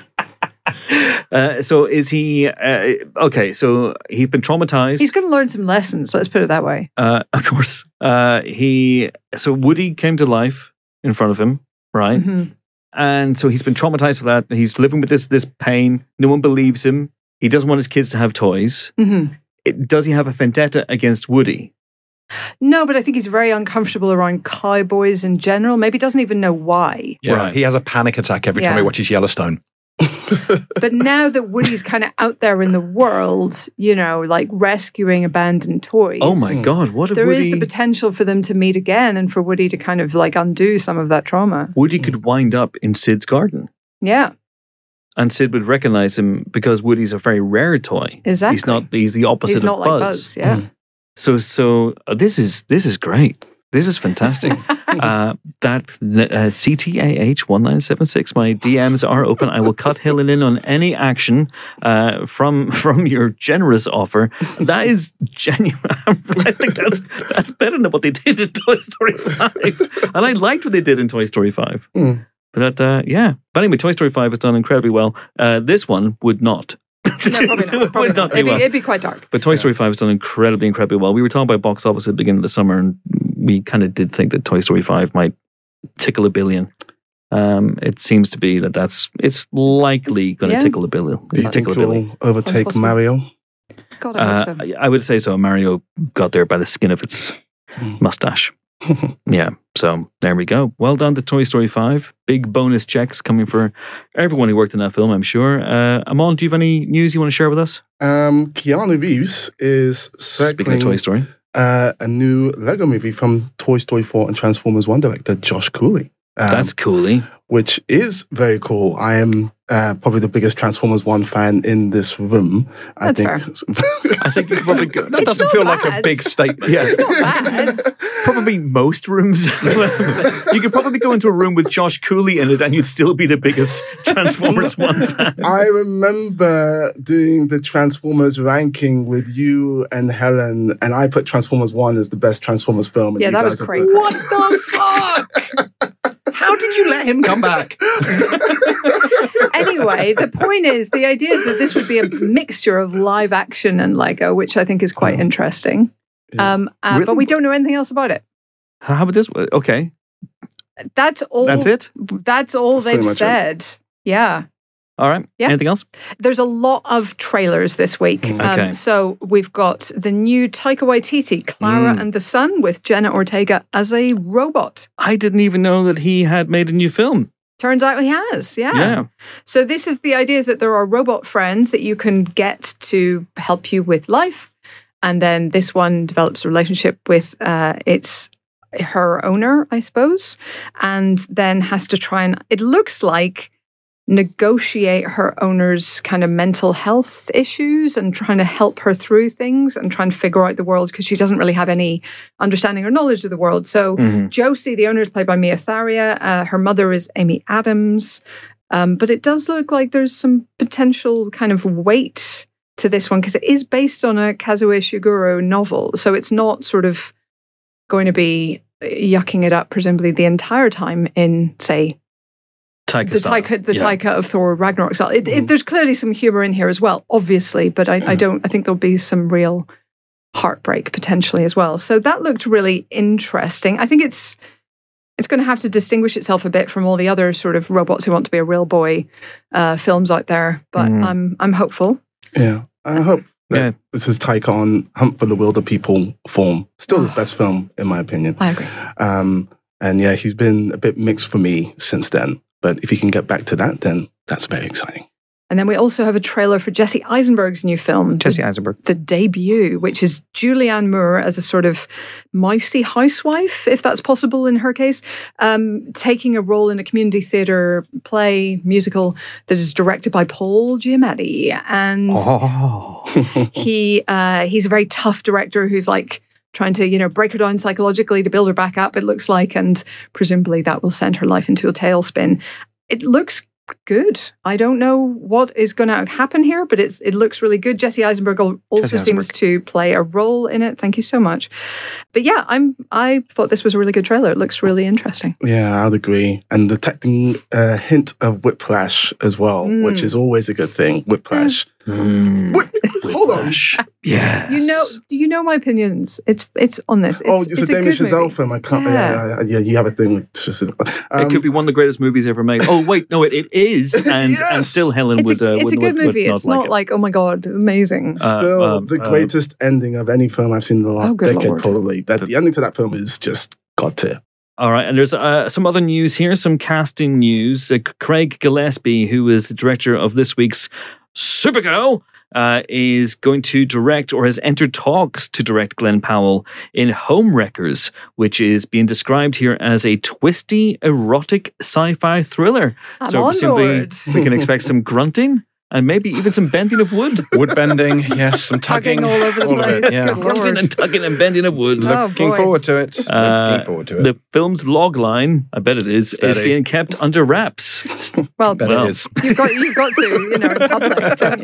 Uh, so is he uh, okay? So he's been traumatized. He's going to learn some lessons. Let's put it that way. uh, of course. Uh, he so Woody came to life in front of him, right? Mhm. And so he's been traumatized for that. He's living with this this pain. No one believes him. He doesn't want his kids to have toys. Mhm. It- does he have a vendetta against Woody? No, but I think he's very uncomfortable around cowboys in general. Maybe he doesn't even know why. Yeah, Right. he has a panic attack every time Yeah. he watches Yellowstone. But now that Woody's kind of out there in the world, you know, like rescuing abandoned toys. Oh my God! What if There is Woody? the potential for them to meet again and for Woody to kind of like undo some of that trauma. Woody could wind up in Sid's garden, Yeah, and Sid would recognize him because Woody's a very rare toy. exactly. He's not. He's the opposite He's not of like Buzz. Buzz. Yeah. So, so uh, this is this is great. This is fantastic. uh, that uh, C T A H one nine seven six. My D Ms are open. I will cut Helen in on any action uh, from from your generous offer. That is genuine. I think that's that's better than what they did in Toy Story five, and I liked what they did in Toy Story five. Mm. But uh, yeah, but anyway, Toy Story five has done incredibly well. Uh, this one would not. No, probably It not. would Probably not not. do It'd be, well. it'd be quite dark. But Toy Story five has done incredibly, incredibly well. We were talking about box office at the beginning of the summer, and we kind of did think that Toy Story five might tickle a billion. Um, it seems to be that that's it's likely going to Yeah. tickle a billion. Do you think Tickle a billion. he'll overtake possible. Mario? God, I Uh, hope so. I would say so. Mario got there by the skin of its mustache. Yeah, so there we go. Well done to Toy Story five. Big bonus checks coming for everyone who worked in that film, I'm sure. Uh, Amon, do you have any news you want to share with us? Um, Keanu Reeves is Speaking of circling Toy Story. uh, a new Lego movie from Toy Story four and Transformers one director Josh Cooley. Um, That's coolly. which is very cool. I am uh, probably the biggest Transformers One fan in this room. I That's think. I think it's probably good. That It's doesn't not feel like a bad. big statement. Yes. It's not bad. Probably most rooms. You could probably go into a room with Josh Cooley in it and you'd still be the biggest Transformers One fan. I remember doing the Transformers ranking with you and Helen, and I put Transformers One as the best Transformers film. And Yeah, you that guys was have great. put- What the fuck? How did you let him come back? Anyway, the point is, the idea is that this would be a mixture of live action and Lego, which I think is quite interesting. Yeah. Um, uh, Really? But we don't know anything else about it. How about this? Okay. That's all. That's it? That's all That's pretty they've much it. said. Yeah. All right. Yeah. Anything else? There's a lot of trailers this week. Mm. Um, Okay. so we've got the new Taika Waititi, Clara Mm. and the Sun, with Jenna Ortega as a robot. I didn't even know that he had made a new film. Turns out he has, yeah. Yeah. So this is the idea is that there are robot friends that you can get to help you with life. And then this one develops a relationship with uh, its her owner, I suppose, and then has to try and, it looks like, negotiate her owner's kind of mental health issues and trying to help her through things and try and figure out the world because she doesn't really have any understanding or knowledge of the world. So Mhm. Josie, the owner, is played by Mia Tharia. Uh, her mother is Amy Adams. Um, but it does look like there's some potential kind of weight to this one because it is based on a Kazuo Ishiguro novel. So it's not sort of going to be yucking it up, presumably, the entire time in, say, Taika the style. Taika, the Yeah. Taika of Thor Ragnarok style. It, it, there's clearly some humor in here as well, obviously, but I, I don't. I think there'll be some real heartbreak potentially as well. So that looked really interesting. I think it's it's going to have to distinguish itself a bit from all the other sort of robots who want to be a real boy uh, films out there. But Mhm. I'm I'm hopeful. Yeah, I hope that Yeah. this is Taika on Hunt for the Wilder People form. Still his best film, in my opinion. I agree. Um, and yeah, he's been a bit mixed for me since then. But if he can get back to that, then that's very exciting. And then we also have a trailer for Jesse Eisenberg's new film, Jesse the, Eisenberg. the Debut, which is Julianne Moore as a sort of mousy housewife, if that's possible in her case, um, taking a role in a community theatre play musical that is directed by Paul Giamatti. And Oh. he uh, he's a very tough director who's like trying to, you know, break her down psychologically to build her back up, it looks like, and presumably that will send her life into a tailspin. It looks good. I don't know what is going to happen here, but it's it looks really good. Jesse Eisenberg al- also Jesse seems Eisenberg. to play a role in it. Thank you so much. But yeah, I'm I thought this was a really good trailer. It looks really interesting. Yeah, I'd agree. And detecting a hint of whiplash as well, Mm. which is always a good thing. Whiplash. Mm. Whip- hold on. Yes. You know, do you know my opinions? It's it's on this. It's, oh, it's, a Damien good Chazelle movie. film. I can't. Yeah. Yeah, yeah, yeah, you have a thing with Chazelle. Um, It could be one of the greatest movies ever made. Oh wait, no, it, it is, and and Yes! still Helen It's would. a, Uh, it's would, a good would, would movie. not It's like not it. like, oh my God, amazing. Uh, Still, um, the uh, greatest ending of any film I've seen in the last Oh, good decade, Lord. probably. That the ending to that film is just god tier. All right, and there's uh, some other news here, some casting news. Uh, Craig Gillespie, who is the director of this week's Supergirl, uh, is going to direct or has entered talks to direct Glenn Powell in Homewreckers, which is being described here as a twisty, erotic sci-fi thriller. I'm so on presumably board. we can expect some grunting and maybe even some bending of wood. Wood bending, yes, some Tugging tugging, all over the all of it, place. yeah. Good Lord. Grunting and tugging and bending of wood. Oh, Looking boy. forward to it. Uh, Looking forward to it. The film's log line, I bet it is, is Steady. being kept under wraps. Well, Bet well. it is. you've got you've got to, you know, in public, don't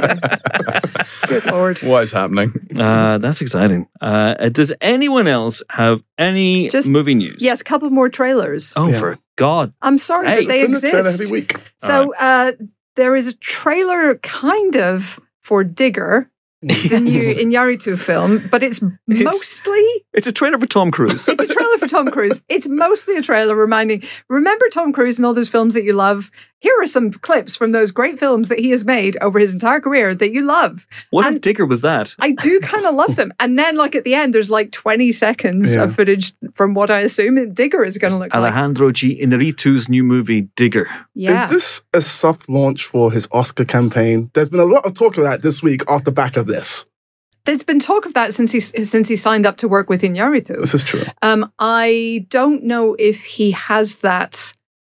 you? Good Lord. What is happening? Uh, that's exciting. Uh, does anyone else have any Just- movie news? Yes, a couple more trailers. Oh, Yeah. for God! I'm sorry that sake. they It's been a trailer exist. every week. So uh, there is a trailer kind of for Digger, the new Iñárritu film, but it's mostly It's a trailer for Tom Cruise. it's a trailer for Tom Cruise. It's mostly a trailer reminding, remember Tom Cruise and all those films that you love? Here are some clips from those great films that he has made over his entire career that you love. What if And- Digger was that? I do kind of love them. And then, like, at the end, there's like twenty seconds Yeah. of footage from what I assume Digger is going to look like. Alejandro G. Inarritu's new movie, Digger. Yeah. Is this a soft launch for his Oscar campaign? There's been a lot of talk of that this week off the back of this. There's been talk of that since he since he signed up to work with Iñárritu. This is true. Um, I don't know if he has that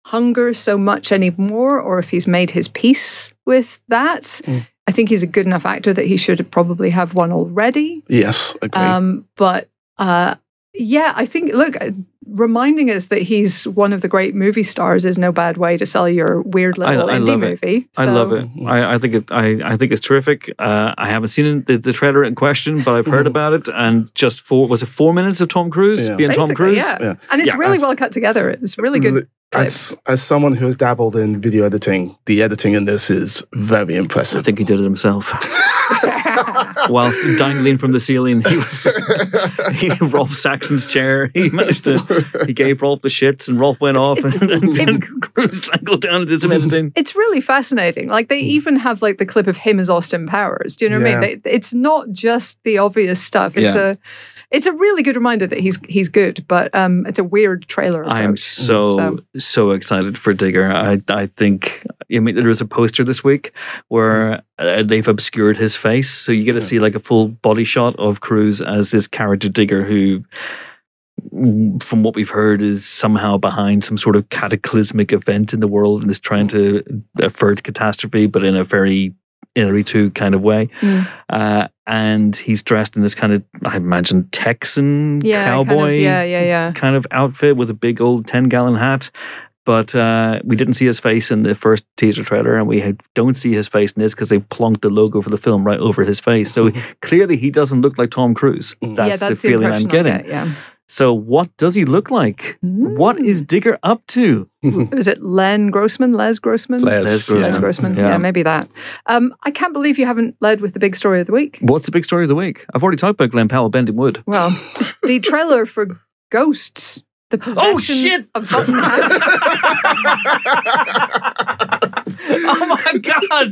hunger so much anymore, or if he's made his peace with that. Mm. I think he's a good enough actor that he should probably have one already. Yes, agree. Um, but uh, yeah, I think, look, reminding us that he's one of the great movie stars is no bad way to sell your weird little I, I indie love movie. It. So. I love it. I, I think it. I, I think it's terrific. Uh, I haven't seen the, the trailer in question, but I've heard mm. about it. And just four was it four minutes of Tom Cruise yeah. being Basically, Tom Cruise? Yeah. yeah. And it's yeah, really as, well cut together. It's really good. As as someone who has dabbled in video editing, the editing in this is very impressive. I think he did it himself. Whilst dangling from the ceiling, he was he, Rolf Saxon's chair. He managed to. He gave Rolf the shits, and Rolf went off, and, and, and Cruise dangled down and did some editing. It's really fascinating. Like they even have like the clip of him as Austin Powers. Do you know what yeah. I mean? They, it's not just the obvious stuff. It's yeah. a. It's a really good reminder that he's he's good, but um, it's a weird trailer approach. I am so, so so excited for Digger. I I think I mean there was a poster this week where uh, they've obscured his face, so you get to see like a full body shot of Cruise as this character Digger, who, from what we've heard, is somehow behind some sort of cataclysmic event in the world and is trying to avert catastrophe, but in a very Hillary two kind of way. Mm. Uh, and he's dressed in this kind of, I imagine, Texan yeah, cowboy kind of, yeah, yeah, yeah. kind of outfit with a big old ten gallon hat. But uh, we didn't see his face in the first teaser trailer, and we don't see his face in this because they plonked the logo for the film right over his face. So clearly he doesn't look like Tom Cruise. That's, yeah, that's the, the feeling I'm getting. Get, yeah. So what does he look like? Mm. What is Digger up to? Was it Len Grossman? Les Grossman? Les, Les Grossman. Les Grossman. Yeah. yeah, maybe that. Um, I can't believe you haven't led with the big story of the week. What's the big story of the week? I've already talked about Glenn Powell bending wood. Well, the trailer for Ghosts. The possession oh shit! Of Button House. Oh my god!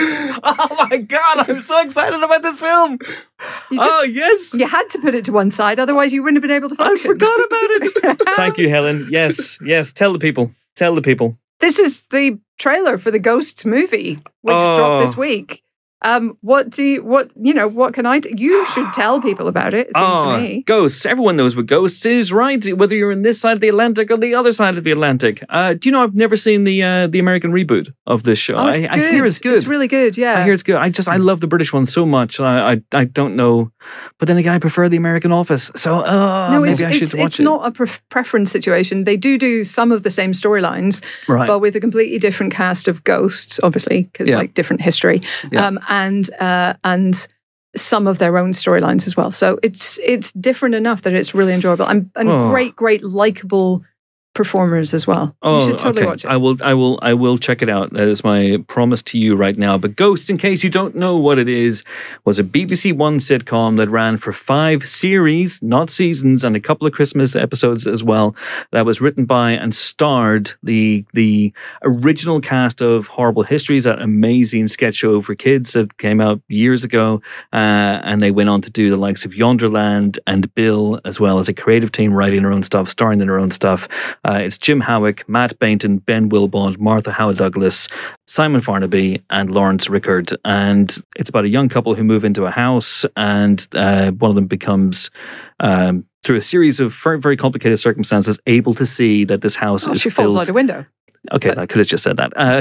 Oh my god! I'm so excited about this film. Just, oh yes! You had to put it to one side, otherwise you wouldn't have been able to function. I forgot about it. Thank you, Helen. Yes, yes. Tell the people. Tell the people. This is the trailer for the Ghosts movie, which oh. dropped this week. Um, what do you, what, you know, what can I do? You should tell people about it, it seems oh, to me. Ghosts. Everyone knows what Ghosts is, right? Whether you're in this side of the Atlantic or the other side of the Atlantic. Uh, do you know, I've never seen the uh, the American reboot of this show. Oh, I, I hear it's good. It's really good, yeah. I hear it's good. I just, I love the British one so much. I I, I don't know. But then again, I prefer the American Office. So uh, no, maybe I should it's, watch it's it. It's not a pre- preference situation. They do do some of the same storylines, right. but with a completely different cast of ghosts, obviously, because yeah. like different history. Yeah. Um, and uh, and some of their own storylines as well. So it's it's different enough that it's really enjoyable. And, and oh. great, great, likable performers as well. Oh, you should totally okay. watch it. I will, I will, I will check it out. That is my promise to you right now. But Ghost, in case you don't know what it is, was a B B C One sitcom that ran for five series, not seasons, and a couple of Christmas episodes as well. That was written by and starred the the original cast of Horrible Histories, that amazing sketch show for kids that came out years ago, uh, and they went on to do the likes of Yonderland and Bill, as well as a creative team writing their own stuff, starring in their own stuff. Uh, it's Jim Howick, Matt Bainton, Ben Wilbond, Martha Howe-Douglas, Simon Farnaby, and Lawrence Rickard. And it's about a young couple who move into a house, and uh, one of them becomes, um, through a series of very, very complicated circumstances, able to see that this house oh, is she filled... falls out a window. Okay, but. I could have just said that. Uh,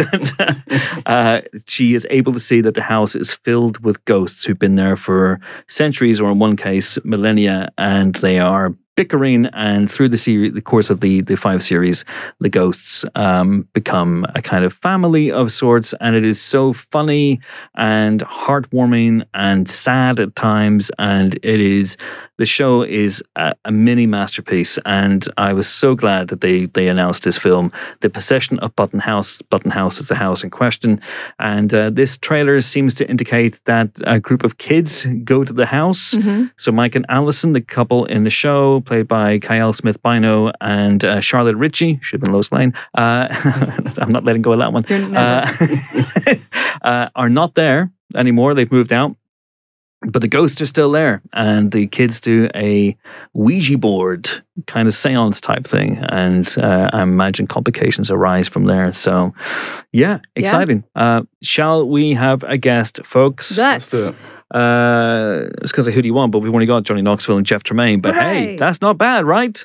that uh, she is able to see that the house is filled with ghosts who've been there for centuries, or in one case, millennia, and they are bickering, and through the series, the course of the, the five series, the ghosts um, become a kind of family of sorts, and it is so funny and heartwarming and sad at times, and it is the show is a, a mini masterpiece, and I was so glad that they they announced this film, The Possession of Button House. Button House is the house in question, and uh, this trailer seems to indicate that a group of kids go to the house. Mm-hmm. So Mike and Allison, the couple in the show, played by Kyle Smith-Bino and uh, Charlotte Ritchie, should have been Lois Lane. Uh, I'm not letting go of that one. Uh, uh, are not there anymore. They've moved out. But the ghosts are still there, and the kids do a Ouija board kind of seance type thing, and uh, I imagine complications arise from there. So, yeah, exciting. Yeah. Uh, shall we have a guest, folks? Let's. Let's do it. Uh, it's because of Who Do You Want, but we've only got Johnny Knoxville and Jeff Tremaine. But Hooray. Hey, that's not bad, right?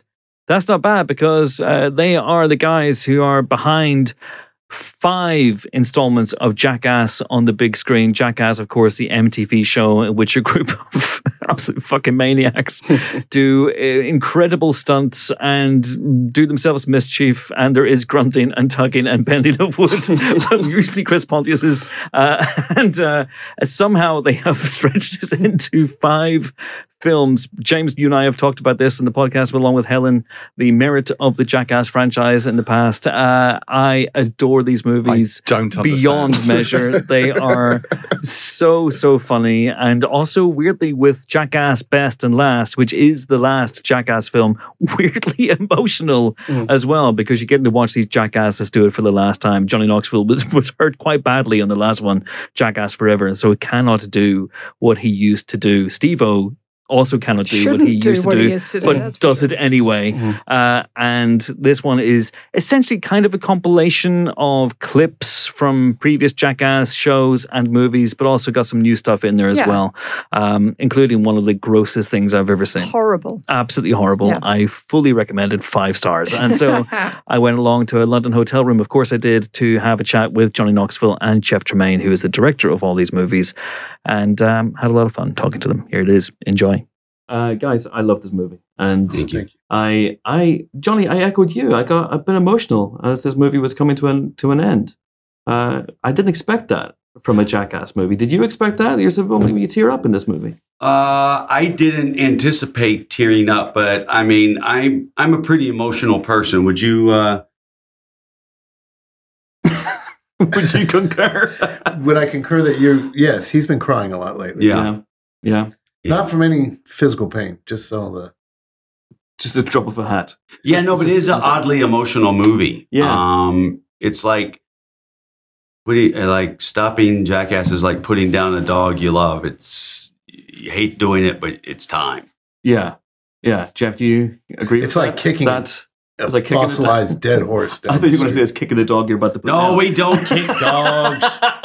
That's not bad because uh, they are the guys who are behind five installments of Jackass on the big screen. Jackass, of course, the M T V show in which a group of absolute fucking maniacs do uh, incredible stunts and do themselves mischief, and there is grunting and tugging and bending of wood, but usually Chris Pontius is, uh, and uh, somehow they have stretched this into five films. James, you and I have talked about this in the podcast along with Helen, the merit of the Jackass franchise in the past. Uh, I adore these movies I don't understand. beyond measure. They are so, so funny. And also, weirdly, with Jackass Best and Last, which is the last Jackass film, weirdly emotional mm. as well, because you get to watch these jackasses do it for the last time. Johnny Knoxville was, was hurt quite badly on the last one, Jackass Forever, so he cannot do what he used to do. Steve-O also cannot do Shouldn't what he do used to what do, he is to do, but that's for does sure. it anyway. Mm-hmm. Uh, and this one is essentially kind of a compilation of clips from previous Jackass shows and movies, but also got some new stuff in there as Yeah. well, um, including one of the grossest things I've ever seen. Horrible. Absolutely horrible. Yeah. I fully recommended five stars. And so I went along to a London hotel room, of course I did, to have a chat with Johnny Knoxville and Jeff Tremaine, who is the director of all these movies, and um, had a lot of fun talking to them. Here it is. Enjoy. Uh, guys, I love this movie. And Thank you. I, I, Johnny, I echoed you. I got a bit emotional as this movie was coming to an, to an end. Uh, I didn't expect that from a Jackass movie. Did you expect that? There's a moment you tear up in this movie. Uh, I didn't anticipate tearing up, but I mean, I'm I'm a pretty emotional person. Would you? Uh... Would you concur? Would I concur that you're? Yes, he's been crying a lot lately. Yeah. yeah, yeah. Not from any physical pain, just all the. Just a drop of a hat. Yeah, no, but it is an oddly emotional movie. Yeah. Um, it's like, what do you, like stopping Jackass is like putting down a dog you love. It's, you hate doing it, but it's time. Yeah, yeah. Jeff, do you agree? It's with like that? kicking that. a It's like kicking a fossilized dead horse. I thought you were going to say it's kicking the dog you're about to put No, down. we don't kick dogs.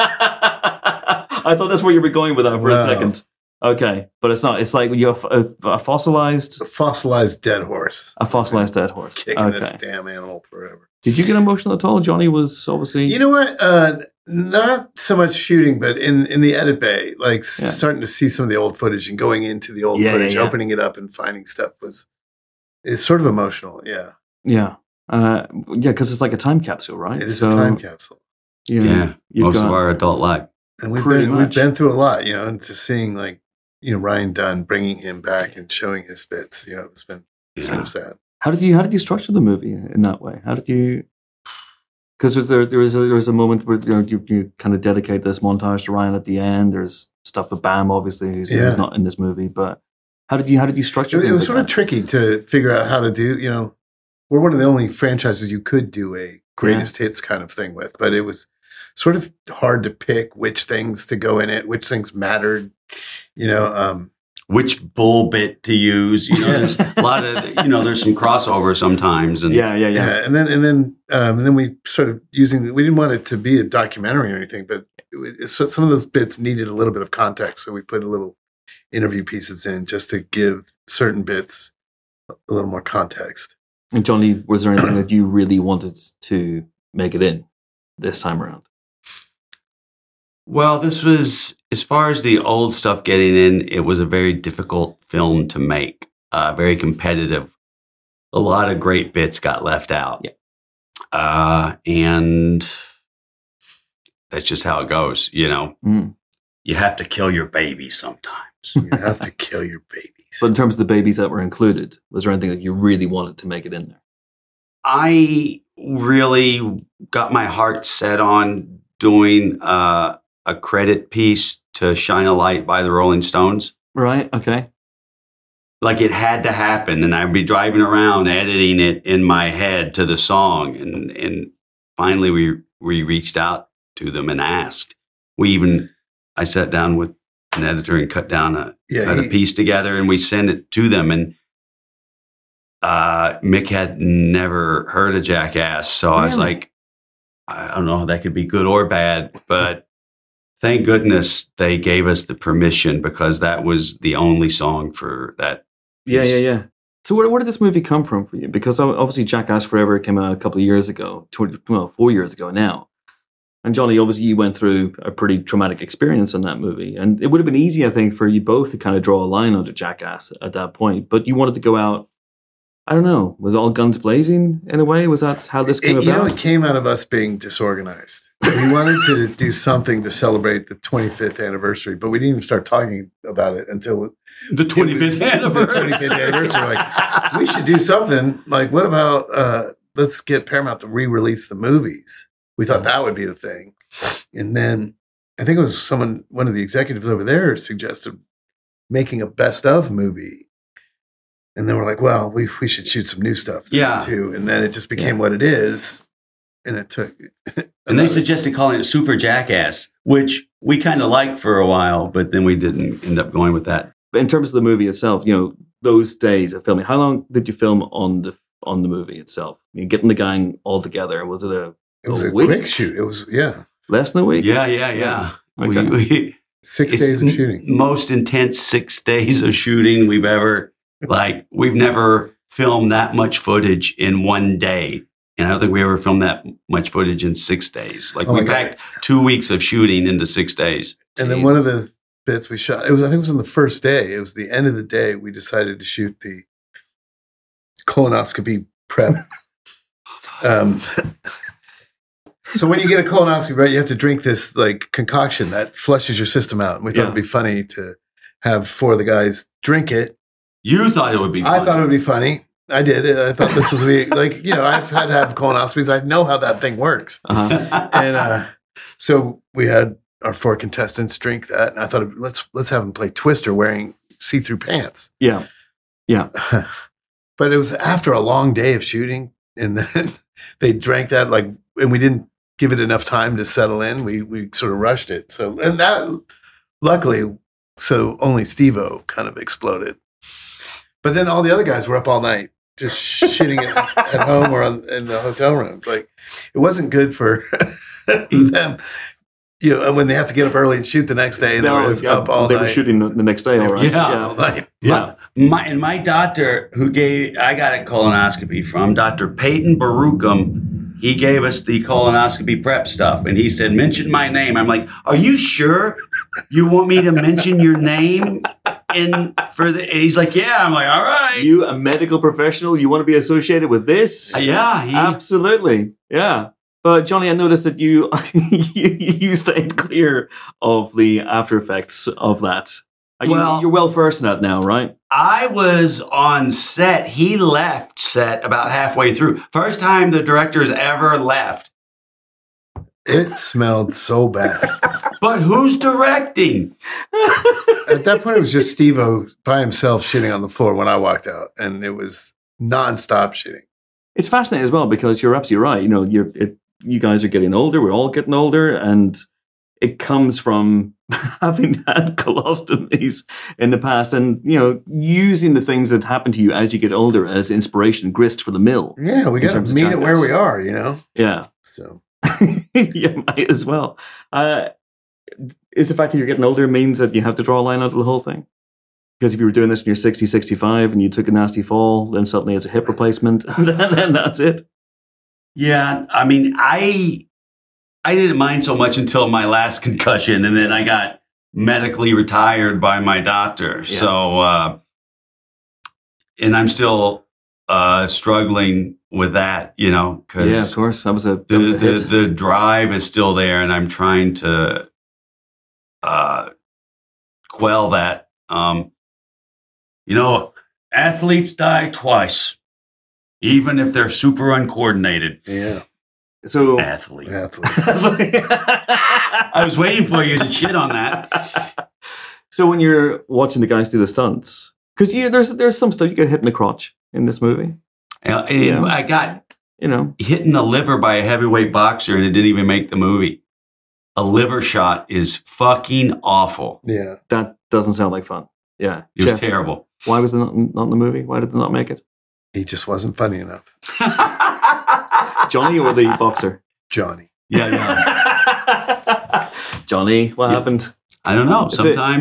I thought that's where you were going with that for a Well. second. Okay, but it's not. It's like you have a, a fossilized, A fossilized dead horse. a fossilized dead horse. Kicking Okay. this damn animal forever. Did you get emotional at all? Johnny was obviously. You know what? Uh, not so much shooting, but in, in the edit bay, like Yeah. starting to see some of the old footage and going into the old Yeah, footage, yeah, yeah. opening it up and finding stuff was is sort of emotional. Yeah, Yeah, uh, yeah, because it's like a time capsule, right? it is So, a time capsule, You know, Yeah, you've most got, of our adult life. and we've Pretty been we've much. been through a lot, you know, and just seeing like you know Ryan Dunn bringing him back and showing his bits, you know, it's been sort Yeah. of sad. How did you How did you structure the movie in that way? How did you? Because was there there was a, there was a moment where you, know, you you kind of dedicate this montage to Ryan at the end. There's stuff with Bam, obviously, who's, Yeah. who's not in this movie. But how did you How did you structure? It, it things was like sort of that? tricky to figure out how to do. You know, we're one of the only franchises you could do a greatest hits kind of thing with, but it was sort of hard to pick which things to go in it, which things mattered. You know, um, Which bull bit to use? You know, there's a lot of you know. There's some crossover sometimes, and Yeah, yeah, yeah. yeah. And then and then um, and then we started using. We didn't want it to be a documentary or anything, but it, it, so some of those bits needed a little bit of context, so we put a little interview pieces in just to give certain bits a little more context. And Johnny, was there anything that you really wanted to make it in this time around? Well, this was, as far as the old stuff getting in, it was a very difficult film to make, uh, very competitive. A lot of great bits got left out. Yeah. Uh, and that's just how it goes, you know. Mm. You have to kill your baby sometimes. You have to kill your babies. But in terms of the babies that were included, was there anything that you really wanted to make it in there? I really got my heart set on doing uh, a credit piece to Shine a Light by the Rolling Stones. Right. Okay. Like it had to happen, and I'd be driving around editing it in my head to the song, and and finally we we reached out to them and asked. We even I sat down with an editor and cut down a Yeah, cut a he- piece together, and we sent it to them. And uh, Mick had never heard of Jackass, so I was Really? like, I don't know, that could be good or bad, but thank goodness they gave us the permission because that was the only song for that. Yeah, piece. yeah, yeah. So where, where did this movie come from for you? Because obviously Jackass Forever came out a couple of years ago, twenty, well, four years ago now. And Johnny, obviously you went through a pretty traumatic experience in that movie. And it would have been easy, I think, for you both to kind of draw a line under Jackass at that point. But you wanted to go out, I don't know, was it all guns blazing in a way? Was that how this came it, about? You know, it came out of us being disorganized. We wanted to do something to celebrate the twenty-fifth anniversary, but we didn't even start talking about it until the twenty-fifth anniversary. The twenty-fifth anniversary. Like, we should do something. Like, what about uh, let's get Paramount to re-release the movies? We thought that would be the thing. And then I think it was someone, one of the executives over there suggested making a best of movie. And then we're like, well, we we should shoot some new stuff yeah. too. And then it just became yeah. what it is. And it took. And they suggested calling it Super Jackass, which we kind of liked for a while, but then we didn't end up going with that. But in terms of the movie itself, you know, those days of filming, how long did you film on the on the movie itself? You know, getting the gang all together, was it a It was a, a week? quick shoot. It was, yeah. Less than a week? Yeah, yeah, yeah. Okay. We, we, six days of shooting. Most intense six days of shooting we've ever, like, we've never filmed that much footage in one day. And I don't think we ever filmed that much footage in six days. Like, oh we packed God. two weeks of shooting into six days. And Jesus. Then one of the bits we shot, it was, I think it was on the first day. It was the end of the day. We decided to shoot the colonoscopy prep. um, so when you get a colonoscopy, right, you have to drink this like concoction that flushes your system out. And we thought yeah. it'd be funny to have four of the guys drink it. You thought it would be funny. I thought it would be funny. I did. I thought this was be like, you know, I've had to have colonoscopies. I know how that thing works. Uh-huh. And uh, so we had our four contestants drink that. And I thought, let's let's have them play Twister wearing see-through pants. Yeah. Yeah. But it was after a long day of shooting. And then they drank that, like, and we didn't give it enough time to settle in. We we sort of rushed it. So, and that, luckily, so only Steve-O kind of exploded. But then all the other guys were up all night, just shitting it at home or on, in the hotel room. Like, it wasn't good for them. You know, when they have to get up early and shoot the next day, they were yeah, up all they night. They were shooting the next day, all right. Yeah, yeah. all night. Yeah. My, my, and my doctor, who gave, I got a colonoscopy from, Doctor Peyton Barucham, he gave us the colonoscopy prep stuff. And he said, mention my name. I'm like, are you sure you want me to mention your name? In for the, and he's like, yeah. I'm like, all right. You, a medical professional, you want to be associated with this? Yeah, he, absolutely. Yeah. But Johnny, I noticed that you you stayed clear of the after effects of that. Are well, you, you're well versed in that now, right? I was on set. He left set about halfway through. First time the director's ever left. It smelled so bad. But who's directing? At that point, it was just Steve-O by himself shitting on the floor when I walked out, and it was nonstop shitting. It's fascinating as well because you're absolutely right. You know, you're it, you guys are getting older. We're all getting older, and it comes from having had colostomies in the past, and you know, using the things that happen to you as you get older as inspiration, grist for the mill. Yeah, we got to meet it where we are. You know. Yeah. So. You might as well. Uh, is the fact that you're getting older means that you have to draw a line out of the whole thing? Because if you were doing this when you're sixty, sixty-five and you took a nasty fall, then suddenly it's a hip replacement, and then that's it. Yeah, I mean, I I didn't mind so much until my last concussion, and then I got medically retired by my doctor. Yeah. So, uh, and I'm still uh, struggling with that, you know, because yeah, of course, that was a, that the, was a hit. the the drive is still there, and I'm trying to uh, quell that. Um, you know, athletes die twice, even if they're super uncoordinated. Yeah. So athlete. athlete. I was waiting for you to shit on that. So when you're watching the guys do the stunts, because you there's there's some stuff you get hit in the crotch in this movie. Uh, and Yeah. I got You know, hit in the liver by a heavyweight boxer, and it didn't even make the movie. A liver shot is fucking awful. Yeah. that doesn't sound like fun. Yeah, It was Jeff, terrible. why was it not, not in the movie? Why did they not make it? He just wasn't funny enough. Johnny or the boxer? Johnny. Yeah, yeah. Johnny, what Yeah. happened? I don't know. Is it- Sometimes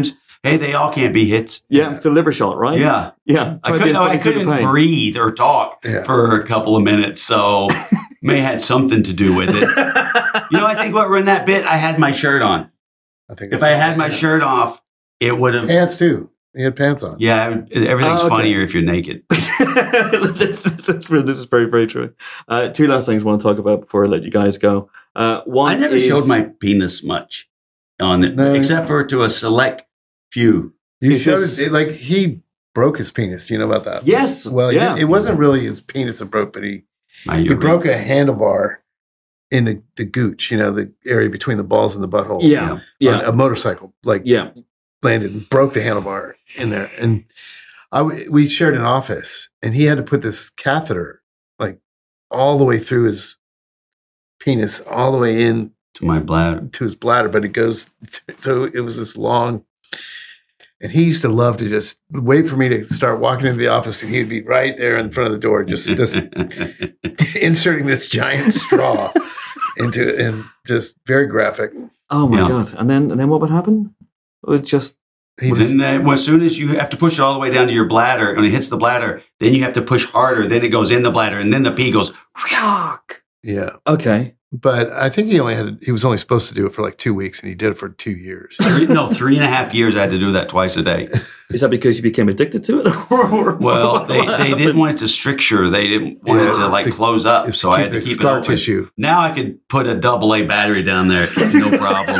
hey, they all can't be hits. Yeah, it's a liver shot, right? Yeah. Yeah. I Try couldn't, being I funny through the couldn't pain. breathe or talk Yeah. for a couple of minutes, so may have had something to do with it. You know, I think what we're in that bit, I had my shirt on. I think If that's I had my yeah. shirt off, it would have. pants too. He had pants on. Yeah, everything's Oh, okay. funnier if you're naked. this, is, this is very, very true. Uh, two last things I want to talk about before I let you guys go. Uh, one I never is, showed my penis much on it, No. except for to a select few. You Is showed this- it, like he broke his penis. You know about that? Yes. Well, Yeah. it, it wasn't really his penis that broke, but he My he urethra. broke a handlebar in the, the gooch. You know, the area between the balls and the butthole. Yeah. on Yeah. a motorcycle, like Yeah. landed and broke the handlebar in there. And I w- we shared an office, and he had to put this catheter like all the way through his penis, all the way in to my bladder. to his bladder, but it goes. So it was this long. And he used to love to just wait for me to start walking into the office, and he'd be right there in front of the door, just just inserting this giant straw into it, and just very graphic. Oh my Yeah. god! And then, and then what would happen? It would just He just Then uh, well, as soon as you have to push it all the way down to your bladder, when it hits the bladder, then you have to push harder. Then it goes in the bladder, and then the pee goes. yeah. okay. But I think he only had he was only supposed to do it for like two weeks, and he did it for two years. Three, no, three and a half years I had to do that twice a day. Is that because you became addicted to it? or, Well, they, they didn't want it to stricture. They didn't want Yeah, it to it's like to- close up. It's So to I keep had to the keep it scar open. tissue. Now I could put a double A battery down there, no problem.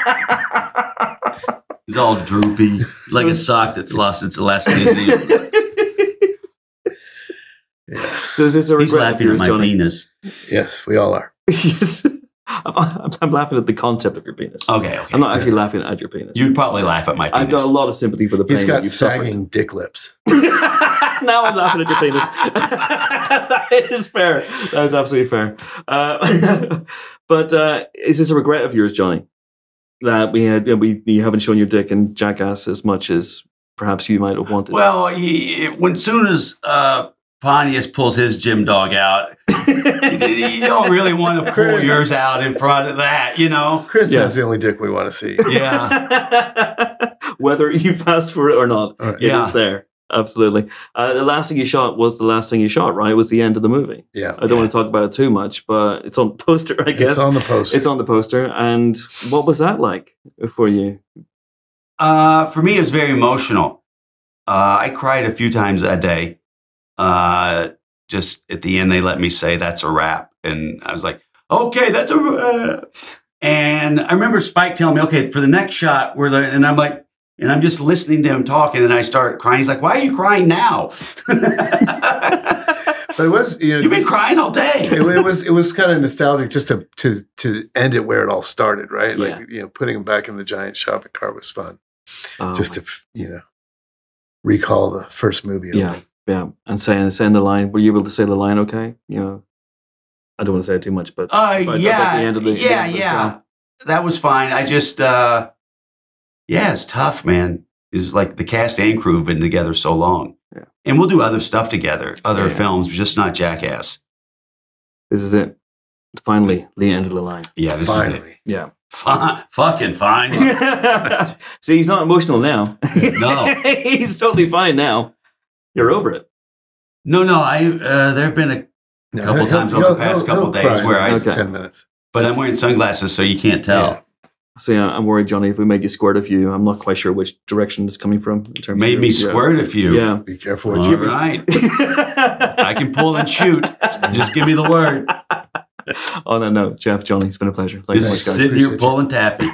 It's all droopy, like a sock that's lost its elasticity. So is this a He's regret of laughing yours, at my Johnny? penis. Yes, we all are. I'm, I'm laughing at the concept of your penis. Okay, okay. I'm not actually laughing at your penis. You'd probably laugh at my penis. I've got a lot of sympathy for the pain He's that got you've sagging dick lips. suffered. Now I'm laughing at your penis. That is fair. That is absolutely fair. Uh, but uh, is this a regret of yours, Johnny? That we had we you haven't shown your dick in Jackass as much as perhaps you might have wanted. Well, he, when soon as uh, Pontius pulls his gym dog out, you don't really want to pull yours out in front of that, you know? Chris Yeah. has the only dick we want to see. Yeah. Whether you've asked for it or not, All right. it Yeah. is there. Absolutely. Uh, the last thing you shot was the last thing you shot, right? It was the end of the movie. Yeah. I don't want to talk about it too much, but it's on the poster, I guess. It's on the poster. It's on the poster. And what was that like for you? Uh, for me, it was very emotional. Uh, I cried a few times that day. Uh, just at the end, they let me say, that's a wrap. And I was like, okay, that's a wrap. And I remember Spike telling me, okay, for the next shot, we're the, and I'm like, and I'm just listening to him talk, and then I start crying. He's like, why are you crying now? But it was, you know, You've been crying all day. it, it was it was kind of nostalgic just to to to end it where it all started, right? Like Yeah. you know, putting him back in the giant shopping cart was fun. Oh, just to you know recall the first movie. yeah, only. yeah. And saying, saying the line, were you able to say the line okay? You know, I don't want to say it too much, but, Uh, but yeah, about the end of the, the yeah, end of the yeah. film. That was fine. I just, uh, yeah, it's tough, man. It's like the cast and crew have been together so long. Yeah. And we'll do other stuff together, other Yeah. films, just not Jackass. This is it. Finally, the end of the line. Yeah, this is it. Finally. Yeah. Fi- fucking fine. See, he's not emotional now. No. He's totally fine now. You're over it. No, no, I, uh, there have been a, Yeah, Couple he'll- times he'll- over the past he'll- couple he'll days cry in where I- about Okay. ten minutes. but I'm wearing sunglasses, so you can't tell. Yeah. So yeah, I'm worried, Johnny, if we made you squirt a few, I'm not quite sure which direction it's coming from. In terms Made of me your- squirt a few. Yeah. Be careful what All you right. I can pull and shoot. Just give me the word. On that note, Jeff, Johnny, it's been a pleasure. Thanks Just so much, guys. sitting here Appreciate you. pulling taffy.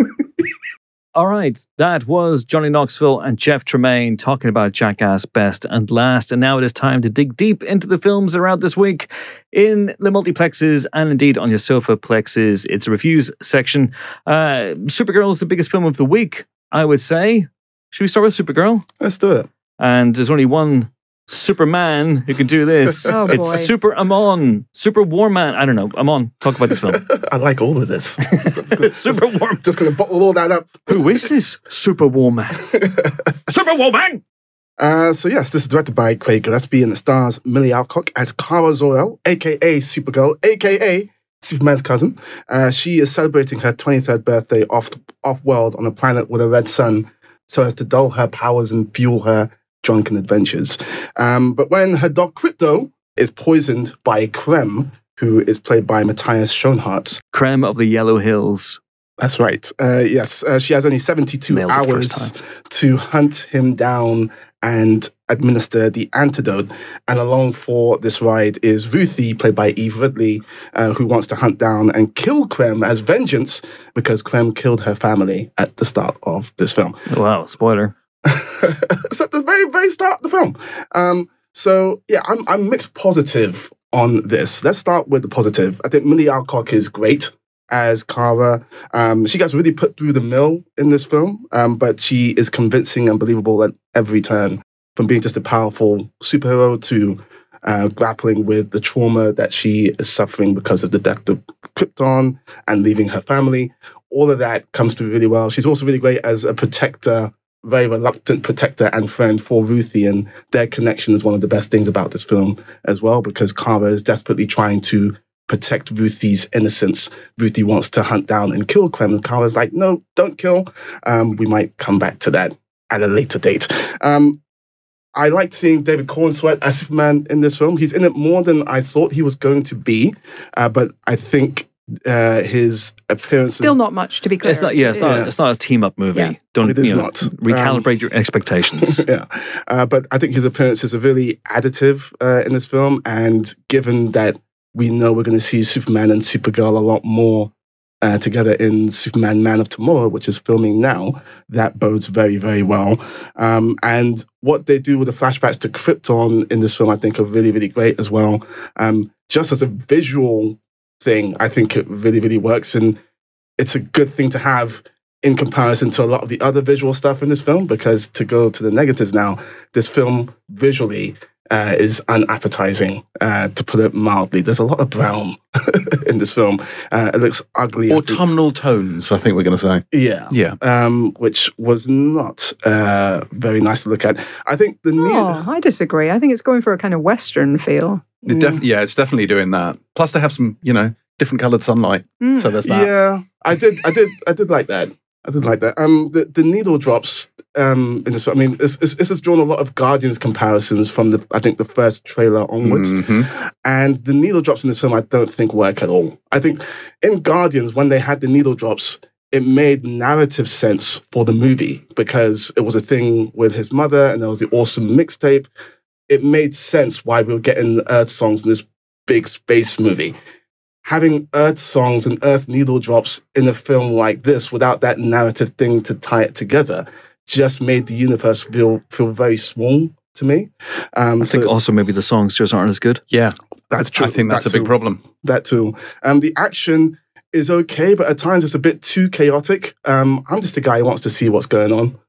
All right, that was Johnny Knoxville and Jeff Tremaine talking about Jackass Best and Last. And now it is time to dig deep into the films that are out this week in the multiplexes and indeed on your sofa plexes. It's a reviews section. Uh, Supergirl is the biggest film of the week, I would say. Should we start with Supergirl? Let's do it. And there's only one Superman who can do this. Oh, boy. It's Super Amon, Super Warman. I don't know. Amon, talk about this film. I like all of this. It's good. Super Warm. Just going to bottle all that up. Who is this Super Warman? Super Warman! Uh, so yes, this is directed by Craig Gillespie and it stars Millie Alcock as Kara Zor-El, aka Supergirl, aka Superman's cousin. Uh, she is celebrating her twenty-third birthday off off world on a planet with a red sun so as to dull her powers and fuel her drunken adventures. Um, but when her dog Crypto is poisoned by Krem, who is played by Matthias Schoenhardt. Krem of the Yellow Hills. That's right. Uh, yes, uh, she has only seventy-two Nailed it hours first time. to hunt him down and administer the antidote. And along for this ride is Ruthie, played by Eve Ridley, uh, who wants to hunt down and kill Krem as vengeance because Krem killed her family at the start of this film. Wow, spoiler. So at the very, very start of the film. Um, so, yeah, I'm, I'm mixed positive on this. Let's start with the positive. I think Millie Alcock is great as Kara. Um, she gets really put through the mill in this film, um, but she is convincing and believable at every turn, from being just a powerful superhero to uh, grappling with the trauma that she is suffering because of the death of Krypton and leaving her family. All of that comes through really well. She's also really great as a protector, very reluctant protector and friend for Ruthie, and their connection is one of the best things about this film as well, because Kara is desperately trying to protect Ruthie's innocence. Ruthie wants to hunt down and kill Krem, and Kara's like, no, don't kill. Um, we might come back to that at a later date. Um, I liked seeing David Cornsweet as Superman in this film. He's in it more than I thought he was going to be, uh, but I think uh, his appearance... Still not much, to be clear. It's not, yeah, it's not, Yeah. it's not a team-up movie. Yeah. Don't It is you know, not. recalibrate Um, your expectations. yeah, uh, but I think his appearances are really additive uh, in this film, and given that we know we're going to see Superman and Supergirl a lot more uh, together in Superman Man of Tomorrow, which is filming now, that bodes very, very well. Um, and what they do with the flashbacks to Krypton in this film, I think, are really, really great as well. Um, just as a visual thing, I think it really, really works. And it's a good thing to have in comparison to a lot of the other visual stuff in this film, because to go to the negatives now, this film visually uh, is unappetizing, uh, to put it mildly. There's a lot of brown in this film. Uh, it looks ugly. Autumnal tones, I think we're going to say. Yeah. Yeah. Um, which was not uh, very nice to look at. I think the new... Oh, I disagree. I think it's going for a kind of Western feel. It def- yeah, it's definitely doing that. Plus, they have some, you know, different coloured sunlight. Mm. So there's that. Yeah, I did, I did, I did like that. I did like that. Um, the, the needle drops um, in this. I mean, this this has drawn a lot of Guardians comparisons from the, I think, the first trailer onwards. Mhm. And the needle drops in this film, I don't think work at all. I think in Guardians, when they had the needle drops, it made narrative sense for the movie because it was a thing with his mother, and there was the awesome mixtape. It made sense why we were getting Earth songs in this big space movie. Having Earth songs and Earth needle drops in a film like this without that narrative thing to tie it together just made the universe feel feel very small to me. Um, I think so also maybe the songs just aren't as good. Yeah, that's true. I think that's That a big too. problem. That too. Um, the action is okay, but at times it's a bit too chaotic. Um, I'm just a guy who wants to see what's going on.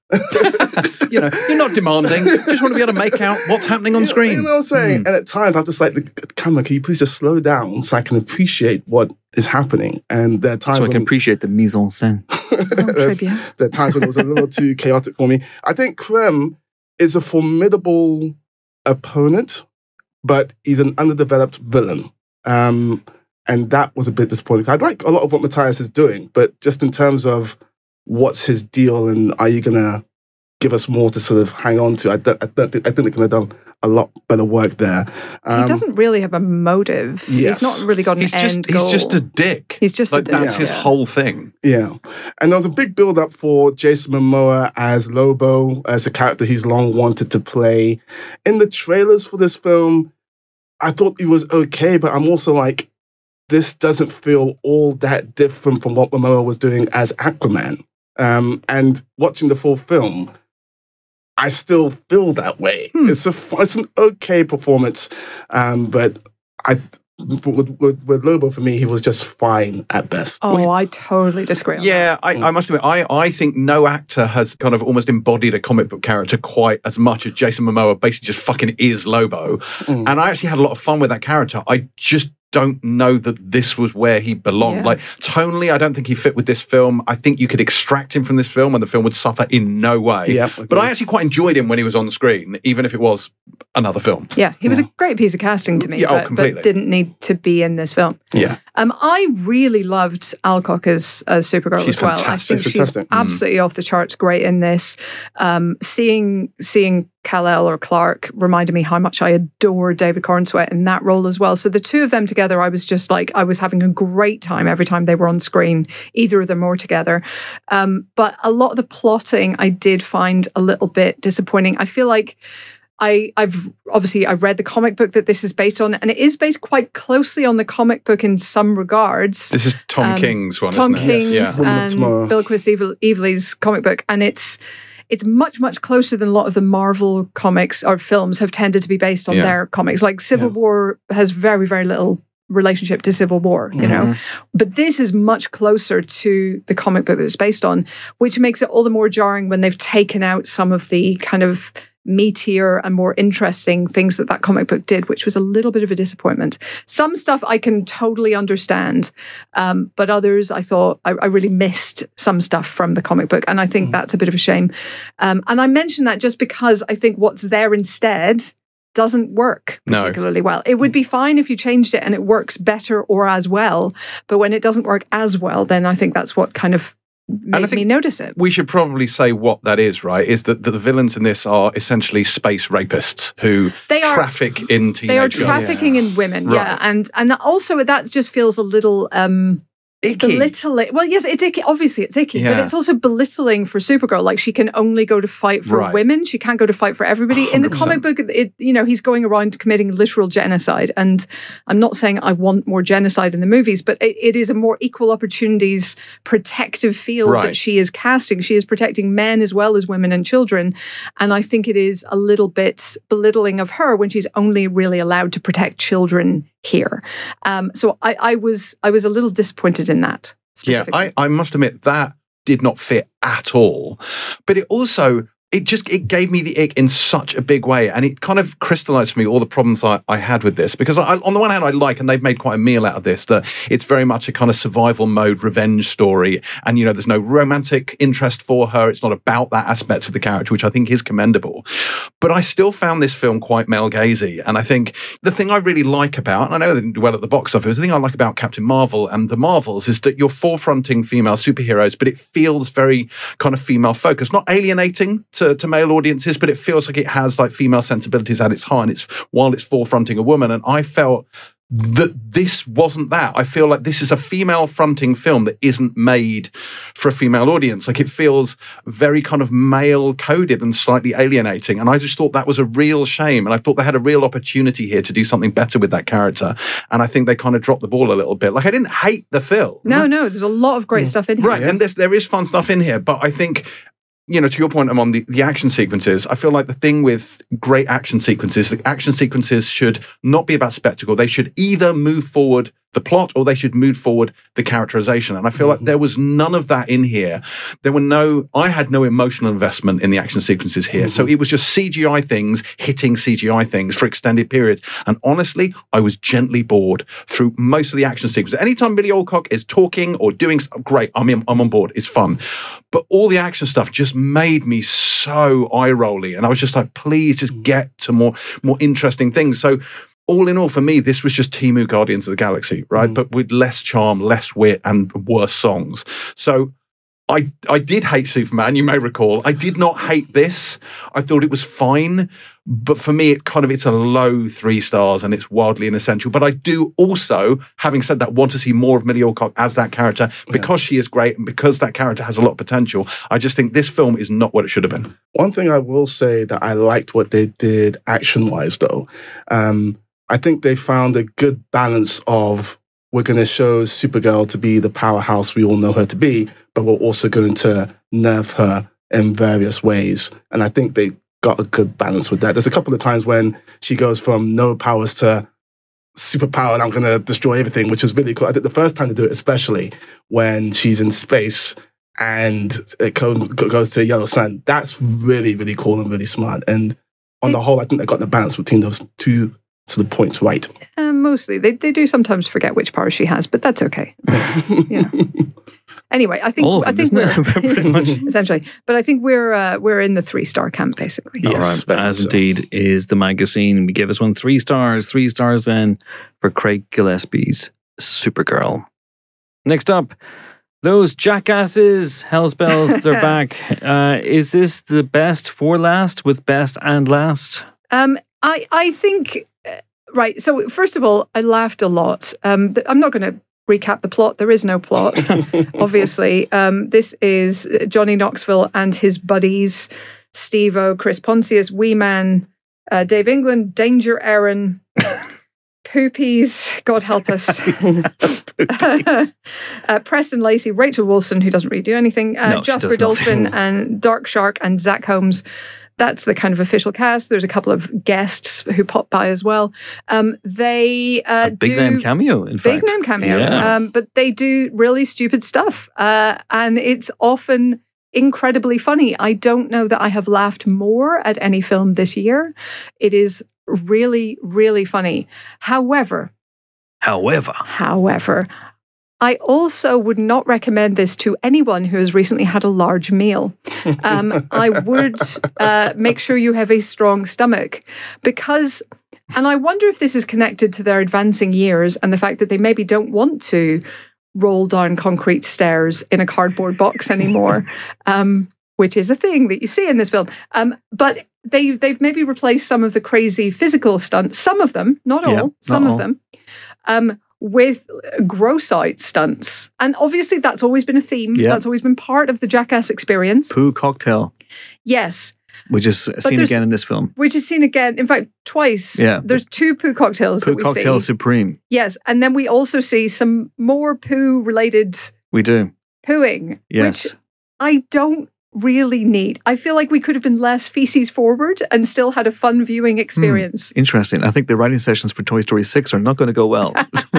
You know, you're not demanding. You just want to be able to make out what's happening on screen. You know what I'm saying? And at times I'm just like, the camera, can you please just slow down so I can appreciate what is happening? And there are times So I when can appreciate the mise en scène. Oh, trivia. there are times when it was a little too chaotic for me. I think Krem is a formidable opponent, but he's an underdeveloped villain. Um, and that was a bit disappointing. I like a lot of what Matthias is doing, but just in terms of what's his deal and are you going to give us more to sort of hang on to, I don't, I don't think, I think they could have done a lot better work there. Um, he doesn't really have a motive. yes. He's not really got an He's end just goal. he's just a dick. He's just a like dick, that's his yeah. whole thing. Yeah. And there was a big build up for Jason Momoa as Lobo, as a character he's long wanted to play. In the trailers for this film, I thought he was okay, but I'm also like, this doesn't feel all that different from what Momoa was doing as Aquaman. Um, and watching the full film, I still feel that way. Hmm. It's a it's an okay performance, um, but I with, with, with Lobo for me, he was just fine at best. Oh, I totally disagree. On Yeah, I, I must admit, I, I think no actor has kind of almost embodied a comic book character quite as much as Jason Momoa basically just fucking is Lobo. Mm. And I actually had a lot of fun with that character. I just don't know that this was where he belonged. Yeah. Like, tonally, I don't think he fit with this film. I think you could extract him from this film and the film would suffer in no way. Yeah, but agreed. I actually quite enjoyed him when he was on the screen, even if it was another film. Yeah, he was a great piece of casting to me, Yeah, oh, but, completely. but didn't need to be in this film. Yeah. Um, I really loved Alcock as, as Supergirl She's as well. fantastic. I think She's she's fantastic. absolutely off the charts great in this. Um, seeing seeing Kal-El or Clark reminded me how much I adore David Cornsweet in that role as well. So the two of them together, I was just like, I was having a great time every time they were on screen, either of them or together. Um, but a lot of the plotting I did find a little bit disappointing. I feel like I, I've obviously I've read the comic book that this is based on, and it is based quite closely on the comic book in some regards. This is Tom Um, King's one, Tom isn't it? King's Yes. Woman of and Tomorrow. Bill Quist Evil, Evely's comic book, and it's it's much much closer than a lot of the Marvel comics or films have tended to be based on Yeah. their comics. Like Civil Yeah. War has very very little relationship to Civil War, you know, but this is much closer to the comic book that it's based on, which makes it all the more jarring when they've taken out some of the kind of meatier and more interesting things that that comic book did, which was a little bit of a disappointment. Some stuff I can totally understand, um, but others I thought I, I really missed some stuff from the comic book, and I think that's a bit of a shame. Um, and I mention that just because I think what's there instead doesn't work No. particularly well. It would be fine if you changed it and it works better or as well, but when it doesn't work as well, then I think that's what kind of I made think me notice it. We should probably say what that is, right? Is that the villains in this are essentially space rapists who They are- traffic in teenage They are girls. trafficking in women, yeah, Right. and and also that just feels a little um, Icky. belittling. Well, yes, it's icky. Obviously, it's icky, but Yeah. it's also belittling for Supergirl. Like she can only go to fight for Right. women; she can't go to fight for everybody. In the comic book, it you know he's going around committing literal genocide. And I'm not saying I want more genocide in the movies, but it, it is a more equal opportunities protective field Right. that she is casting. She is protecting men as well as women and children, and I think it is a little bit belittling of her when she's only really allowed to protect children here. Um, so I, I was I was a little disappointed in that. Yeah, Specifically. I, I must admit that did not fit at all. But it also, it just, it gave me the ick in such a big way. And it kind of crystallized for me all the problems I, I had with this. Because I, on the one hand, I like, and they've made quite a meal out of this, that it's very much a kind of survival mode revenge story. And, you know, there's no romantic interest for her. It's not about that aspect of the character, which I think is commendable. But I still found this film quite male gazy. And I think the thing I really like about, and I know they didn't do well at the box office, the thing I like about Captain Marvel and the Marvels is that you're forefronting female superheroes, but it feels very kind of female focused, not alienating to, to male audiences, but it feels like it has like female sensibilities at its heart. And it's while it's forefronting a woman. And I felt that this wasn't that. I feel like this is a female fronting film that isn't made for a female audience. Like it feels very kind of male coded and slightly alienating. And I just thought that was a real shame. And I thought they had a real opportunity here to do something better with that character. And I think they kind of dropped the ball a little bit. Like I didn't hate the film. No, no, there's a lot of great stuff in here. Right. And there's, there is fun stuff in here. But I think, you know, to your point, Amon, the, the action sequences, I feel like the thing with great action sequences, the action sequences should not be about spectacle. They should either move forward the plot or they should move forward the characterization. And I feel like there was none of that in here. There were no, I had no emotional investment in the action sequences here. So it was just C G I things hitting C G I things for extended periods. And honestly, I was gently bored through most of the action sequences. Anytime Billy Alcock is talking or doing stuff, great, I'm, in, I'm on board. It's fun. But all the action stuff just made me so eye-rolly. And I was just like, please just get to more, more interesting things. So all in all, for me, this was just Temu Guardians of the Galaxy, right? Mm. But with less charm, less wit, and worse songs. So I I did hate Superman, you may recall. I did not hate this. I thought it was fine. But for me, it kind of, it's a low three stars and it's wildly inessential. But I do also, having said that, want to see more of Millie Alcock as that character because yeah. she is great and because that character has a lot of potential. I just think this film is not what it should have been. One thing I will say that I liked what they did action-wise, though. Um, I think they found a good balance of we're going to show Supergirl to be the powerhouse we all know her to be, but we're also going to nerf her in various ways. And I think they got a good balance with that. There's a couple of times when she goes from no powers to superpower and I'm going to destroy everything, which was really cool. I think the first time to do it, especially when she's in space and it goes to a yellow sun, that's really, really cool and really smart. And on the whole, I think they got the balance between those two so the point's right. Uh, mostly. They they do sometimes forget which powers she has, but that's okay. You know. Anyway, I think All of I them, think isn't we're it? Pretty much. essentially, but I think we're uh, we're in the three star camp basically. All Yes, right, very as so. indeed is the magazine. We give this one three stars. Three stars then for Craig Gillespie's Supergirl. Next up, those jackasses, Hellspells, they're back. Uh, is this the best for last with best and last? Um, I I think uh, right. So first of all, I laughed a lot. Um, th- I'm not going to recap the plot. There is no plot, obviously. Um, this is Johnny Knoxville and his buddies, Steve-O, Chris Pontius, Wee Man, uh, Dave England, Danger Aaron, Poopies, God help us, uh, Preston Lacey, Rachel Wilson, who doesn't really do anything, uh, No, she Jasper does not. Dolphin, and Dark Shark, and Zach Holmes. That's the kind of official cast. There's a couple of guests who pop by as well. Um, they uh, A big do name cameo, in big fact. name cameo, Yeah. um, but they do really stupid stuff, uh, and it's often incredibly funny. I don't know that I have laughed more at any film this year. It is really, really funny. However, However, however, I also would not recommend this to anyone who has recently had a large meal. Um, I would uh, make sure you have a strong stomach because, and I wonder if this is connected to their advancing years and the fact that they maybe don't want to roll down concrete stairs in a cardboard box anymore, um, which is a thing that you see in this film. Um, but they, they've maybe replaced some of the crazy physical stunts, some of them, not all, Yeah, not some all. of them, um, with gross out stunts. And obviously that's always been a theme. Yeah. That's always been part of the Jackass experience. Poo Cocktail, Yes. which is seen there's- again in this film. Which is seen again, in fact, twice. Yeah. There's two poo cocktails Poo that we Cocktail see. Supreme. Yes. And then we also see some more poo related We do. pooing. Yes. Which I don't really need. I feel like we could have been less feces forward and still had a fun viewing experience. Interesting. I think the writing sessions for Toy Story six are not going to go well.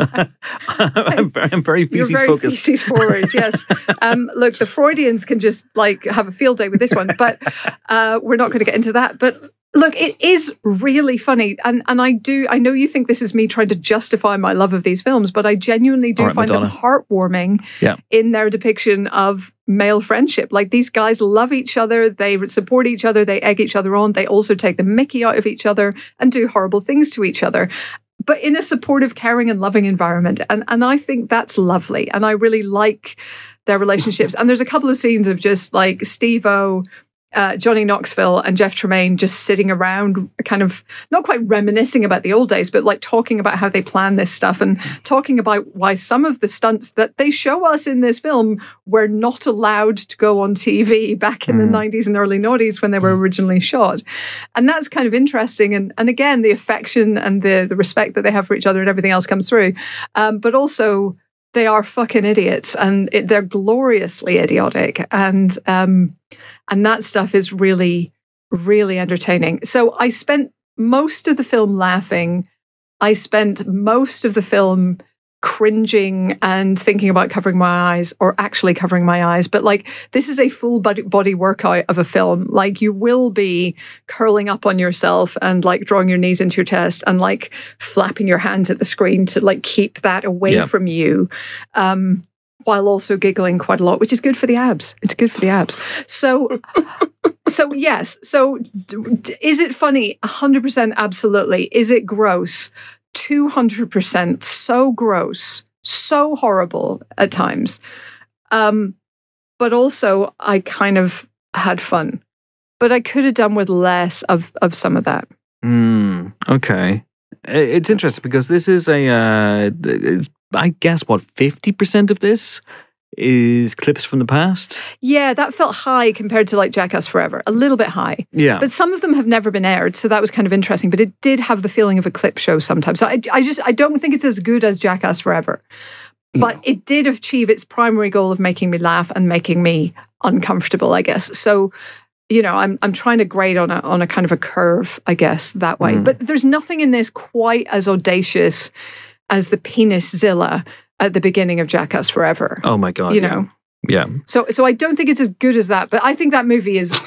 I'm, very, I'm very You're feces very focused. feces forward, yes. Um, look, the Freudians can just like have a field day with this one, but uh, we're not going to get into that. But look, it is really funny, and and I do. I know you think this is me trying to justify my love of these films, but I genuinely do All right, find Madonna. them heartwarming Yeah. in their depiction of male friendship. Like these guys love each other, they support each other, they egg each other on. They also take the mickey out of each other and do horrible things to each other, but in a supportive, caring, and loving environment. And and I think that's lovely. And I really like their relationships. And there's a couple of scenes of just like Steve-O, uh, Johnny Knoxville, and Jeff Tremaine just sitting around, kind of not quite reminiscing about the old days, but like talking about how they plan this stuff and talking about why some of the stunts that they show us in this film were not allowed to go on T V back in the nineties and early noughties when they were originally shot. And that's kind of interesting. And and again, the affection and the the respect that they have for each other and everything else comes through. Um, but also, they are fucking idiots, and it, they're gloriously idiotic, and um, and that stuff is really, really entertaining. So I spent most of the film laughing. I spent most of the film cringing and thinking about covering my eyes, or actually covering my eyes. But like, this is a full body, body workout of a film. Like, you will be curling up on yourself and like drawing your knees into your chest and like flapping your hands at the screen to like keep that away Yeah. from you. Um, while also giggling quite a lot, which is good for the abs. It's good for the abs. So, so yes. So d- d- is it funny? one hundred percent absolutely. Is it gross? two hundred percent. So gross. So horrible at times. Um, but also, I kind of had fun. But I could have done with less of, of some of that. Mm, okay. It's interesting because this is a, uh, it's, I guess, what, fifty percent of this is clips from the past? Yeah, that felt high compared to like Jackass Forever. A little bit high. Yeah. But some of them have never been aired, so that was kind of interesting. But it did have the feeling of a clip show sometimes. So I, I just, I don't think it's as good as Jackass Forever. But it did achieve its primary goal of making me laugh and making me uncomfortable, I guess. So, you know, I'm I'm trying to grade on a on a kind of a curve, I guess, that way. Mm. But there's nothing in this quite as audacious as the Penis-Zilla at the beginning of Jackass Forever. Oh my God. you yeah. know. Yeah. So so I don't think it's as good as that, but I think that movie is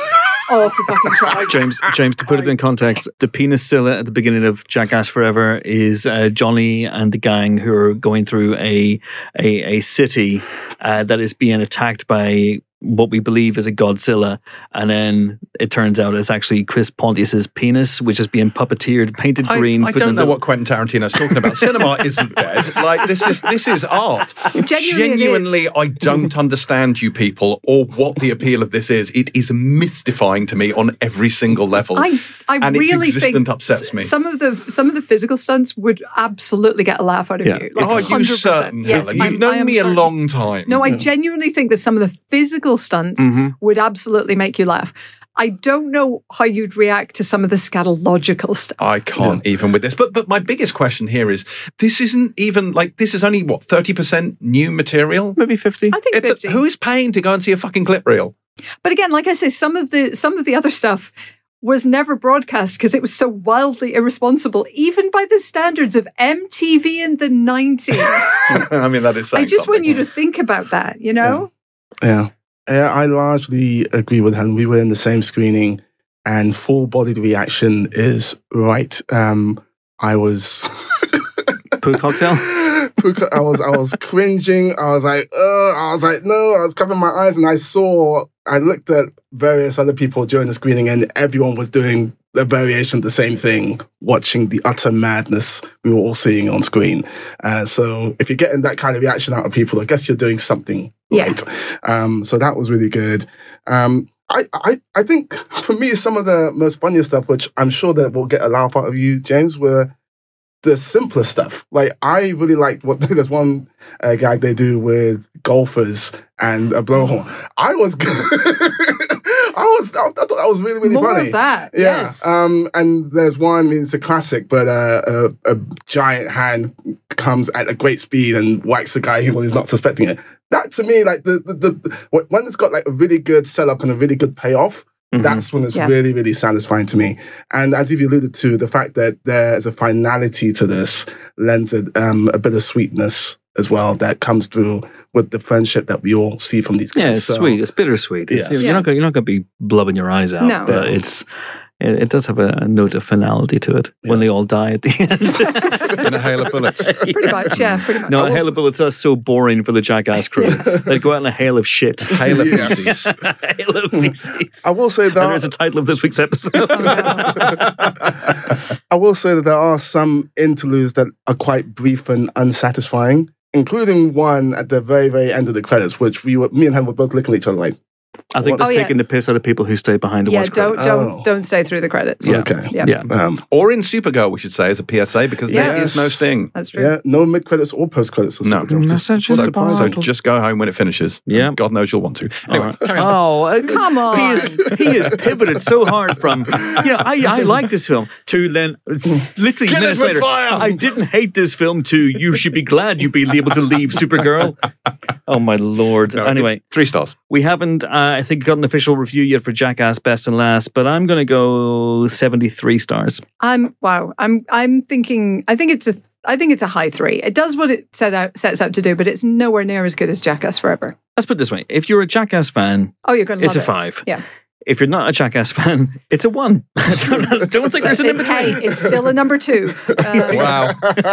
Oh, for fucking try. James, James, to put it in context, the Penisilla at the beginning of Jackass Forever is uh, Johnny and the gang who are going through a a, a city uh, that is being attacked by what we believe is a Godzilla, and then it turns out it's actually Chris Pontius's penis, which is being puppeteered, painted I, green. I put don't in know the- what Quentin Tarantino's talking about. Cinema isn't dead. Like this is this is art. Genuinely, it Genuinely, is. I don't understand you people or what the appeal of this is. It is mystifying to me on every single level. I, I and really its existence think upsets me. s- some of the some of the physical stunts would absolutely get a laugh out of Yeah. you. Like oh, one you hundred percent. certain, Yes, Helen. I'm- You've I known am me a certain. long time. No, I genuinely think that some of the physical stunts Mhm. would absolutely make you laugh. I don't know how you'd react to some of the scatological stuff. I can't even with this. But but my biggest question here is this isn't even like this is only what thirty percent new material. Maybe fifty. I think It's a, fifty. who's paying to go and see a fucking clip reel? But again, like I say, some of the some of the other stuff was never broadcast because it was so wildly irresponsible, even by the standards of M T V in the nineties. I mean that is saying I just want something. you to think about that, you know? Yeah. Yeah, I largely agree with Helen. We were in the same screening, and full-bodied reaction is right. Um, I was, Poo cocktail. I was, I was cringing. I was like, uh, I was like, no. I was covering my eyes, and I saw. I looked at various other people during the screening, and everyone was doing a variation of the same thing, watching the utter madness we were all seeing on screen. Uh, so, if you're getting that kind of reaction out of people, I guess you're doing something Yeah. right. Um, so that was really good. Um, I, I, I think for me, some of the most funniest stuff, which I'm sure that will get a laugh out of you, James, were the simpler stuff. Like, I really liked what there's one uh, gag they do with golfers and a blowhorn. I was, I was, I, I thought that was really, really More funny. of that. Yeah. Yes. Um, and there's one, I mean, it's a classic, but uh, a, a giant hand comes at a great speed and whacks a guy when he's not suspecting it. That to me, like the, the, the when it's got like a really good setup and a really good payoff, Mhm. that's when it's Yeah. really, really satisfying to me. And as you've alluded to, the fact that there's a finality to this lends it um, a bit of sweetness as well that comes through with the friendship that we all see from these guys. Yeah, it's So- sweet. It's bittersweet. It's, Yes. You're Yeah. not going. You're not going to be blubbing your eyes out. No. But it's. It, it does have a, a note of finality to it when they all die at the end. In a hail of bullets. Pretty much, yeah, pretty much. No, I a hail was- of bullets are so boring for the Jackass crew. They go out in a hail of shit. Hail of Yes. feces. hail of feces. I will say And there's that a title of this week's episode. I will say that there are some interludes that are quite brief and unsatisfying, including one at the very, very end of the credits, which we were, me and Hen were both looking at each other like, I think Oh, that's yeah. taking the piss out of people who stay behind to yeah, watch don't credits. don't Oh. don't stay through the credits. Yeah. okay. Yeah. Yeah. Um, Or in Supergirl, we should say, as a P S A, because there Yes. is no sting. That's true. yeah, no mid credits or post credits. No. Messages So, about- so just go home when it finishes. Yeah. God knows you'll want to. All Anyway, right. carry on. Oh, uh, Come on. He is he is pivoted so hard from, you know, I, I like this film to then it's literally Kill it minutes with later. fire. I didn't hate this film to you should be glad you'd be able to leave Supergirl. Oh my lord. No, Anyway, it's three stars. we haven't, uh, I think, got an official review yet for Jackass Best and Last, but I'm going to go seventy-three stars. I'm wow. I'm I'm thinking. I think it's a. I think it's a high three. It does what it set out sets out to do, but it's nowhere near as good as Jackass Forever. Let's put it this way: if you're a Jackass fan, Oh, you're going to love it's a it. five. Yeah. If you're not a Jackass fan, it's a one. don't, don't think there's an in It's, hey, between. it's still a number two. Uh, Wow.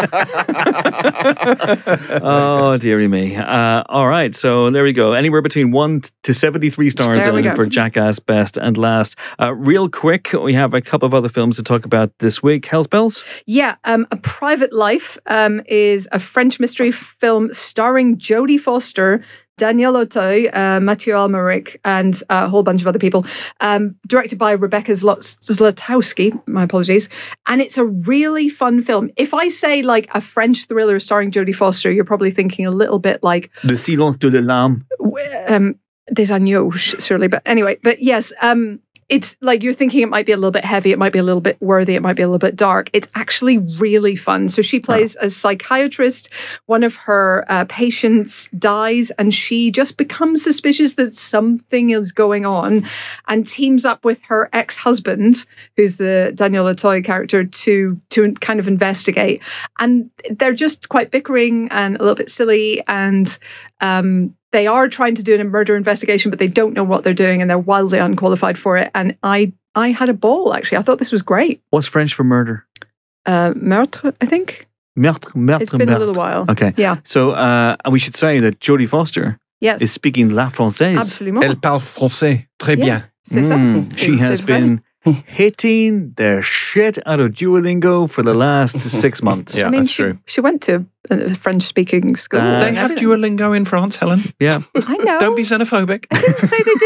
Oh, dearie me. Uh, all right. So there we go. Anywhere between one to seventy-three stars There we then go. for Jackass Best and Last. Uh, real quick, we have a couple of other films to talk about this week. Hell's Bells? Yeah, um, A Private Life um, is a French mystery film starring Jodie Foster, Danielle Auteuil, uh, Mathieu Almeric, and a whole bunch of other people. Um, directed by Rebecca Zlot- Zlotowski, my apologies. And it's a really fun film. If I say like a French thriller starring Jodie Foster, you're probably thinking a little bit like Le Silence de l'âme. um, Des Agneaux, surely. But anyway, but yes, um, it's like you're thinking it might be a little bit heavy, it might be a little bit worthy, it might be a little bit dark. It's actually really fun. So she plays a psychiatrist. One of her uh, patients dies, and she just becomes suspicious that something is going on, and teams up with her ex-husband, who's the Daniel Auteuil character, to to kind of investigate. And they're just quite bickering and a little bit silly, and um, they are trying to do a murder investigation, but they don't know what they're doing and they're wildly unqualified for it. And I, I had a ball, actually. I thought this was great. What's French for murder? Uh, meurtre, I think. Meurtre, meurtre, It's been meurtre. a little while. Okay. Yeah. So uh, and we should say that Jodie Foster Yes. is speaking La Française. Absolument. Elle parle français très Yeah. bien. C'est ça. Mm, C'est- she c'est has vrai. been hitting the shit out of Duolingo for the last six months. Yeah, I mean, that's she, true. she went to a French-speaking school. That- They and have everything. Duolingo in France, Helen. Yeah. I know. Don't be xenophobic. I didn't say they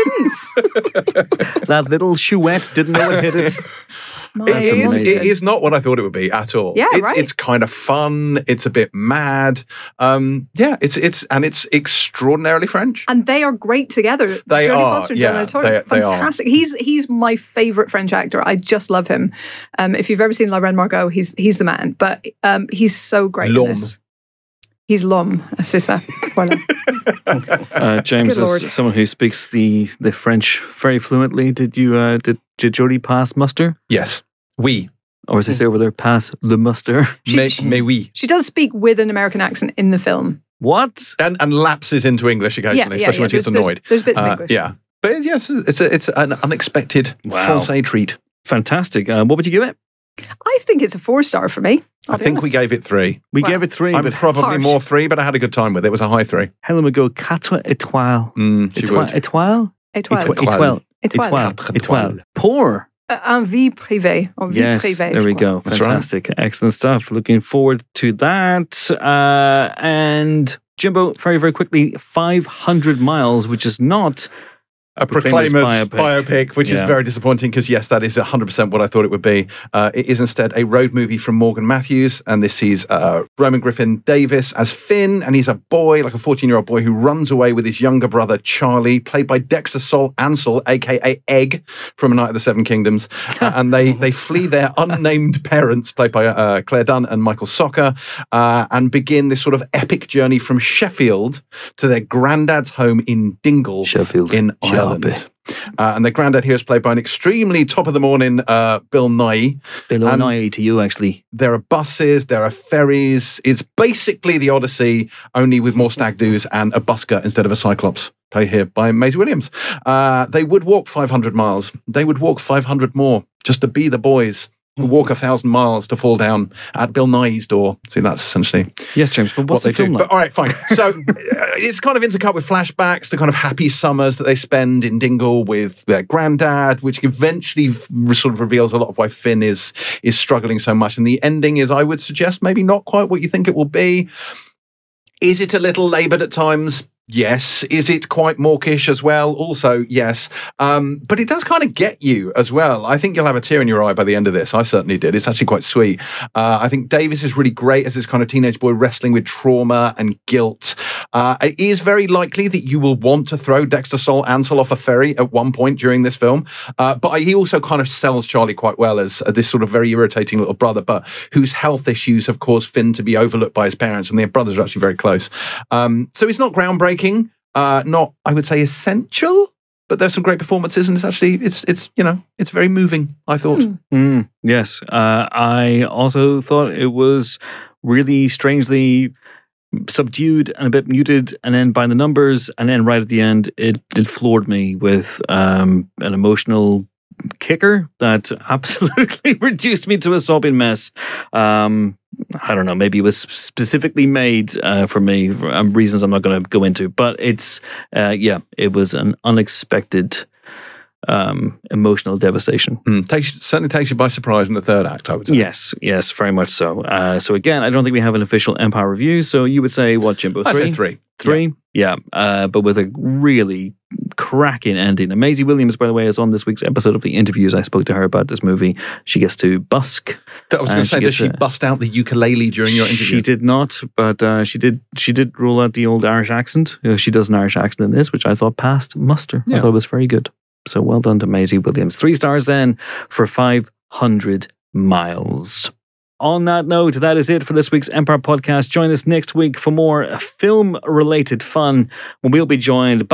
didn't. That little chouette didn't know it hit it. My It is, amazing. it is not what I thought it would be at all. Yeah, it's, right. it's kind of fun. It's a bit mad. Um, yeah, it's it's and it's extraordinarily French. And they are great together. They Jodie are, Foster and yeah, Jonah Torre, they- they are. fantastic. He's he's my favorite French actor. I just love him. Um, if you've ever seen La Reine Margot, he's he's the man. But um, he's so great in L'homme. this. He's l'homme, c'est ça. Voilà. Uh, James, Good as Lord. someone who speaks the, the French very fluently, did you uh, did did Jodie pass muster, Yes, oui, or as they say over there, pass le muster? She- mais, she- mais oui, She does speak with an American accent in the film. What? and and lapses into English occasionally, especially when she's There's- annoyed. There's, there's bits of Uh, English. yeah, but yes, it's a, it's an unexpected Wow. Francais treat. Fantastic. Uh, what would you give it? I think it's a four star for me. I'll I be think we honest. gave it three. We Wow. gave it three, I'm but probably harsh. more three, but I had a good time with it. It was a high three. Helen would go quatre étoiles. Mm, she Étoile, would. étoile? Étoile. Étoile. Étoile. Étoile. Étoile. Quatre Étoile. Pour. Uh, en vie privée. En vie Yes, privée. there je we crois. go. That's right. Fantastic. Excellent stuff. Looking forward to that. Uh, and Jimbo, very, very quickly, five hundred miles, which is not A Proclaimers Proclaimers biopic. biopic, which Yeah. is very disappointing because, yes, that is one hundred percent what I thought it would be. Uh, it is instead a road movie from Morgan Matthews, and this sees uh, Roman Griffin Davis as Finn, and he's a boy, like a fourteen-year-old boy, who runs away with his younger brother, Charlie, played by Dexter Sol Ansel, a k a. Egg, from A Night of the Seven Kingdoms. Uh, and they, they flee their unnamed parents, played by uh, Claire Dunn and Michael Socker, uh, and begin this sort of epic journey from Sheffield to their granddad's home in Dingle Sheffield. in Ireland. Uh, and their granddad here is played by an extremely top of the morning uh, Bill Nye. below And- nigh to you, actually. There are buses, there are ferries. It's basically the Odyssey, only with more stag doos and a busker instead of a cyclops. Played here by Maisie Williams. Uh, they would walk five hundred miles. They would walk five hundred more just to be the boys who walk a thousand miles to fall down at Bill Nye's door. See, that's essentially Yes, James, but what's what the they film do. like? But all right, fine. So uh, it's kind of intercut with flashbacks to kind of happy summers that they spend in Dingle with their granddad, which eventually f- sort of reveals a lot of why Finn is is struggling so much. And the ending is, I would suggest, maybe not quite what you think it will be. Is it a little laboured at times? Yes. Is it quite mawkish as well? Also, yes. Um, but it does kind of get you as well. I think you'll have a tear in your eye by the end of this. I certainly did. It's actually quite sweet. Uh, I think Davis is really great as this kind of teenage boy wrestling with trauma and guilt. Uh, it is very likely that you will want to throw Dexter Sol Ansel off a ferry at one point during this film. Uh, but he also kind of sells Charlie quite well as uh, this sort of very irritating little brother, but whose health issues have caused Finn to be overlooked by his parents, and their brothers are actually very close. Um, so it's not groundbreaking. Uh, not, I would say, essential, but there's some great performances, and it's actually, it's, it's, you know, it's very moving, I thought. Hmm. Mm, yes. Uh, I also thought it was really strangely subdued and a bit muted, and then by the numbers, and then right at the end, it, it floored me with um, an emotional kicker that absolutely reduced me to a sobbing mess. Um, I don't know, maybe it was specifically made uh, for me for um, reasons I'm not going to go into, but it's, uh, yeah, it was an unexpected um, emotional devastation. Mm, takes, certainly takes you by surprise in the third act, I would say. Yes, yes, very much so. Uh, so again, I don't think we have an official Empire review, so you would say, what, Jimbo? I'd Three? say three. Three? Yeah, uh, but with a really cracking ending. And Maisie Williams, by the way, is on this week's episode of The Interviews. I spoke to her about this movie. She gets to busk. I was going And to say, she does gets she a- bust out the ukulele during your interview? She did not, but uh, she did She did roll out the old Irish accent. You know, she does an Irish accent in this, which I thought passed muster. I Yeah. thought it was very good. So well done to Maisie Williams. Three stars then for five hundred miles. On that note, that is it for this week's Empire Podcast. Join us next week for more film-related fun when we'll be joined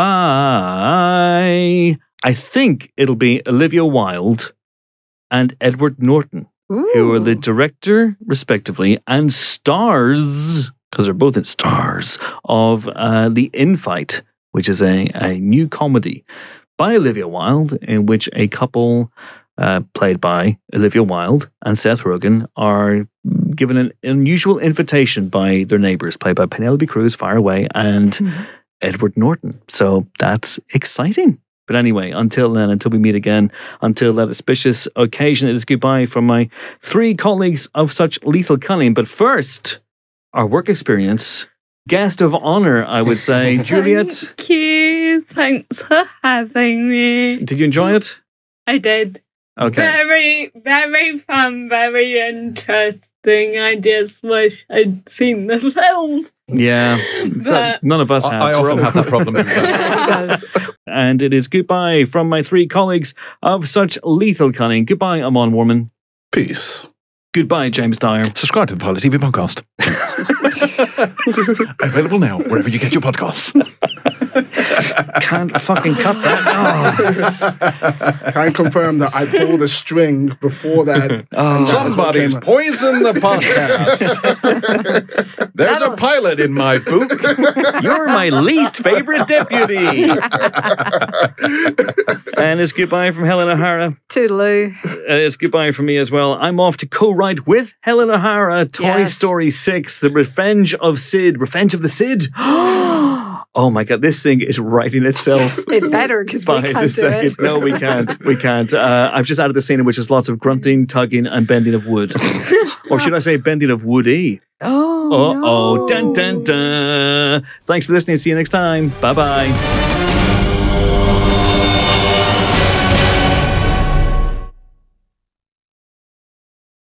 by, I think it'll be Olivia Wilde and Edward Norton, who are the Ooh. director, respectively, and stars, because they're both in stars, of uh, The Infight, which is a, a new comedy by Olivia Wilde, in which a couple uh, played by Olivia Wilde and Seth Rogen are given an unusual invitation by their neighbors, played by Penelope Cruz, far away, and mm-hmm. Edward Norton. So that's exciting. But anyway, until then, until we meet again, until that auspicious occasion, it is goodbye from my three colleagues of such lethal cunning. But first, our work experience. Guest of honor, I would say. Juliet. Thank you. Thanks for having me. Did you enjoy it? I did. Okay. Very, very fun, very interesting. I just wish I'd seen the film. Yeah. So none of us have. I often have that problem. It does. And it is goodbye from my three colleagues of such lethal cunning. Goodbye, Amon Warman. Peace. Goodbye, James Dyer. Subscribe to the Pilot T V podcast. Available now wherever you get your podcasts. Can't fucking cut that. Oh. Can confirm that I pulled a string before that. Oh. Somebody's poisoned the podcast. There's a pilot in my boot. You're my least favorite deputy. And it's goodbye from Helen O'Hara. Toodaloo. Uh, it's goodbye from me as well. I'm off to co-write with Helen O'Hara Toy Yes. Story six, The Revenge of Sid. Revenge of the Sid. Oh my God, this thing is writing itself. It better, because we by can't the do second. it. No, we can't. We can't. Uh, I've just added the scene in which there's lots of grunting, tugging, and bending of wood. Or should I say bending of woody? Oh, Uh-oh. no. Dun, dun, dun. Thanks for listening. See you next time. Bye-bye.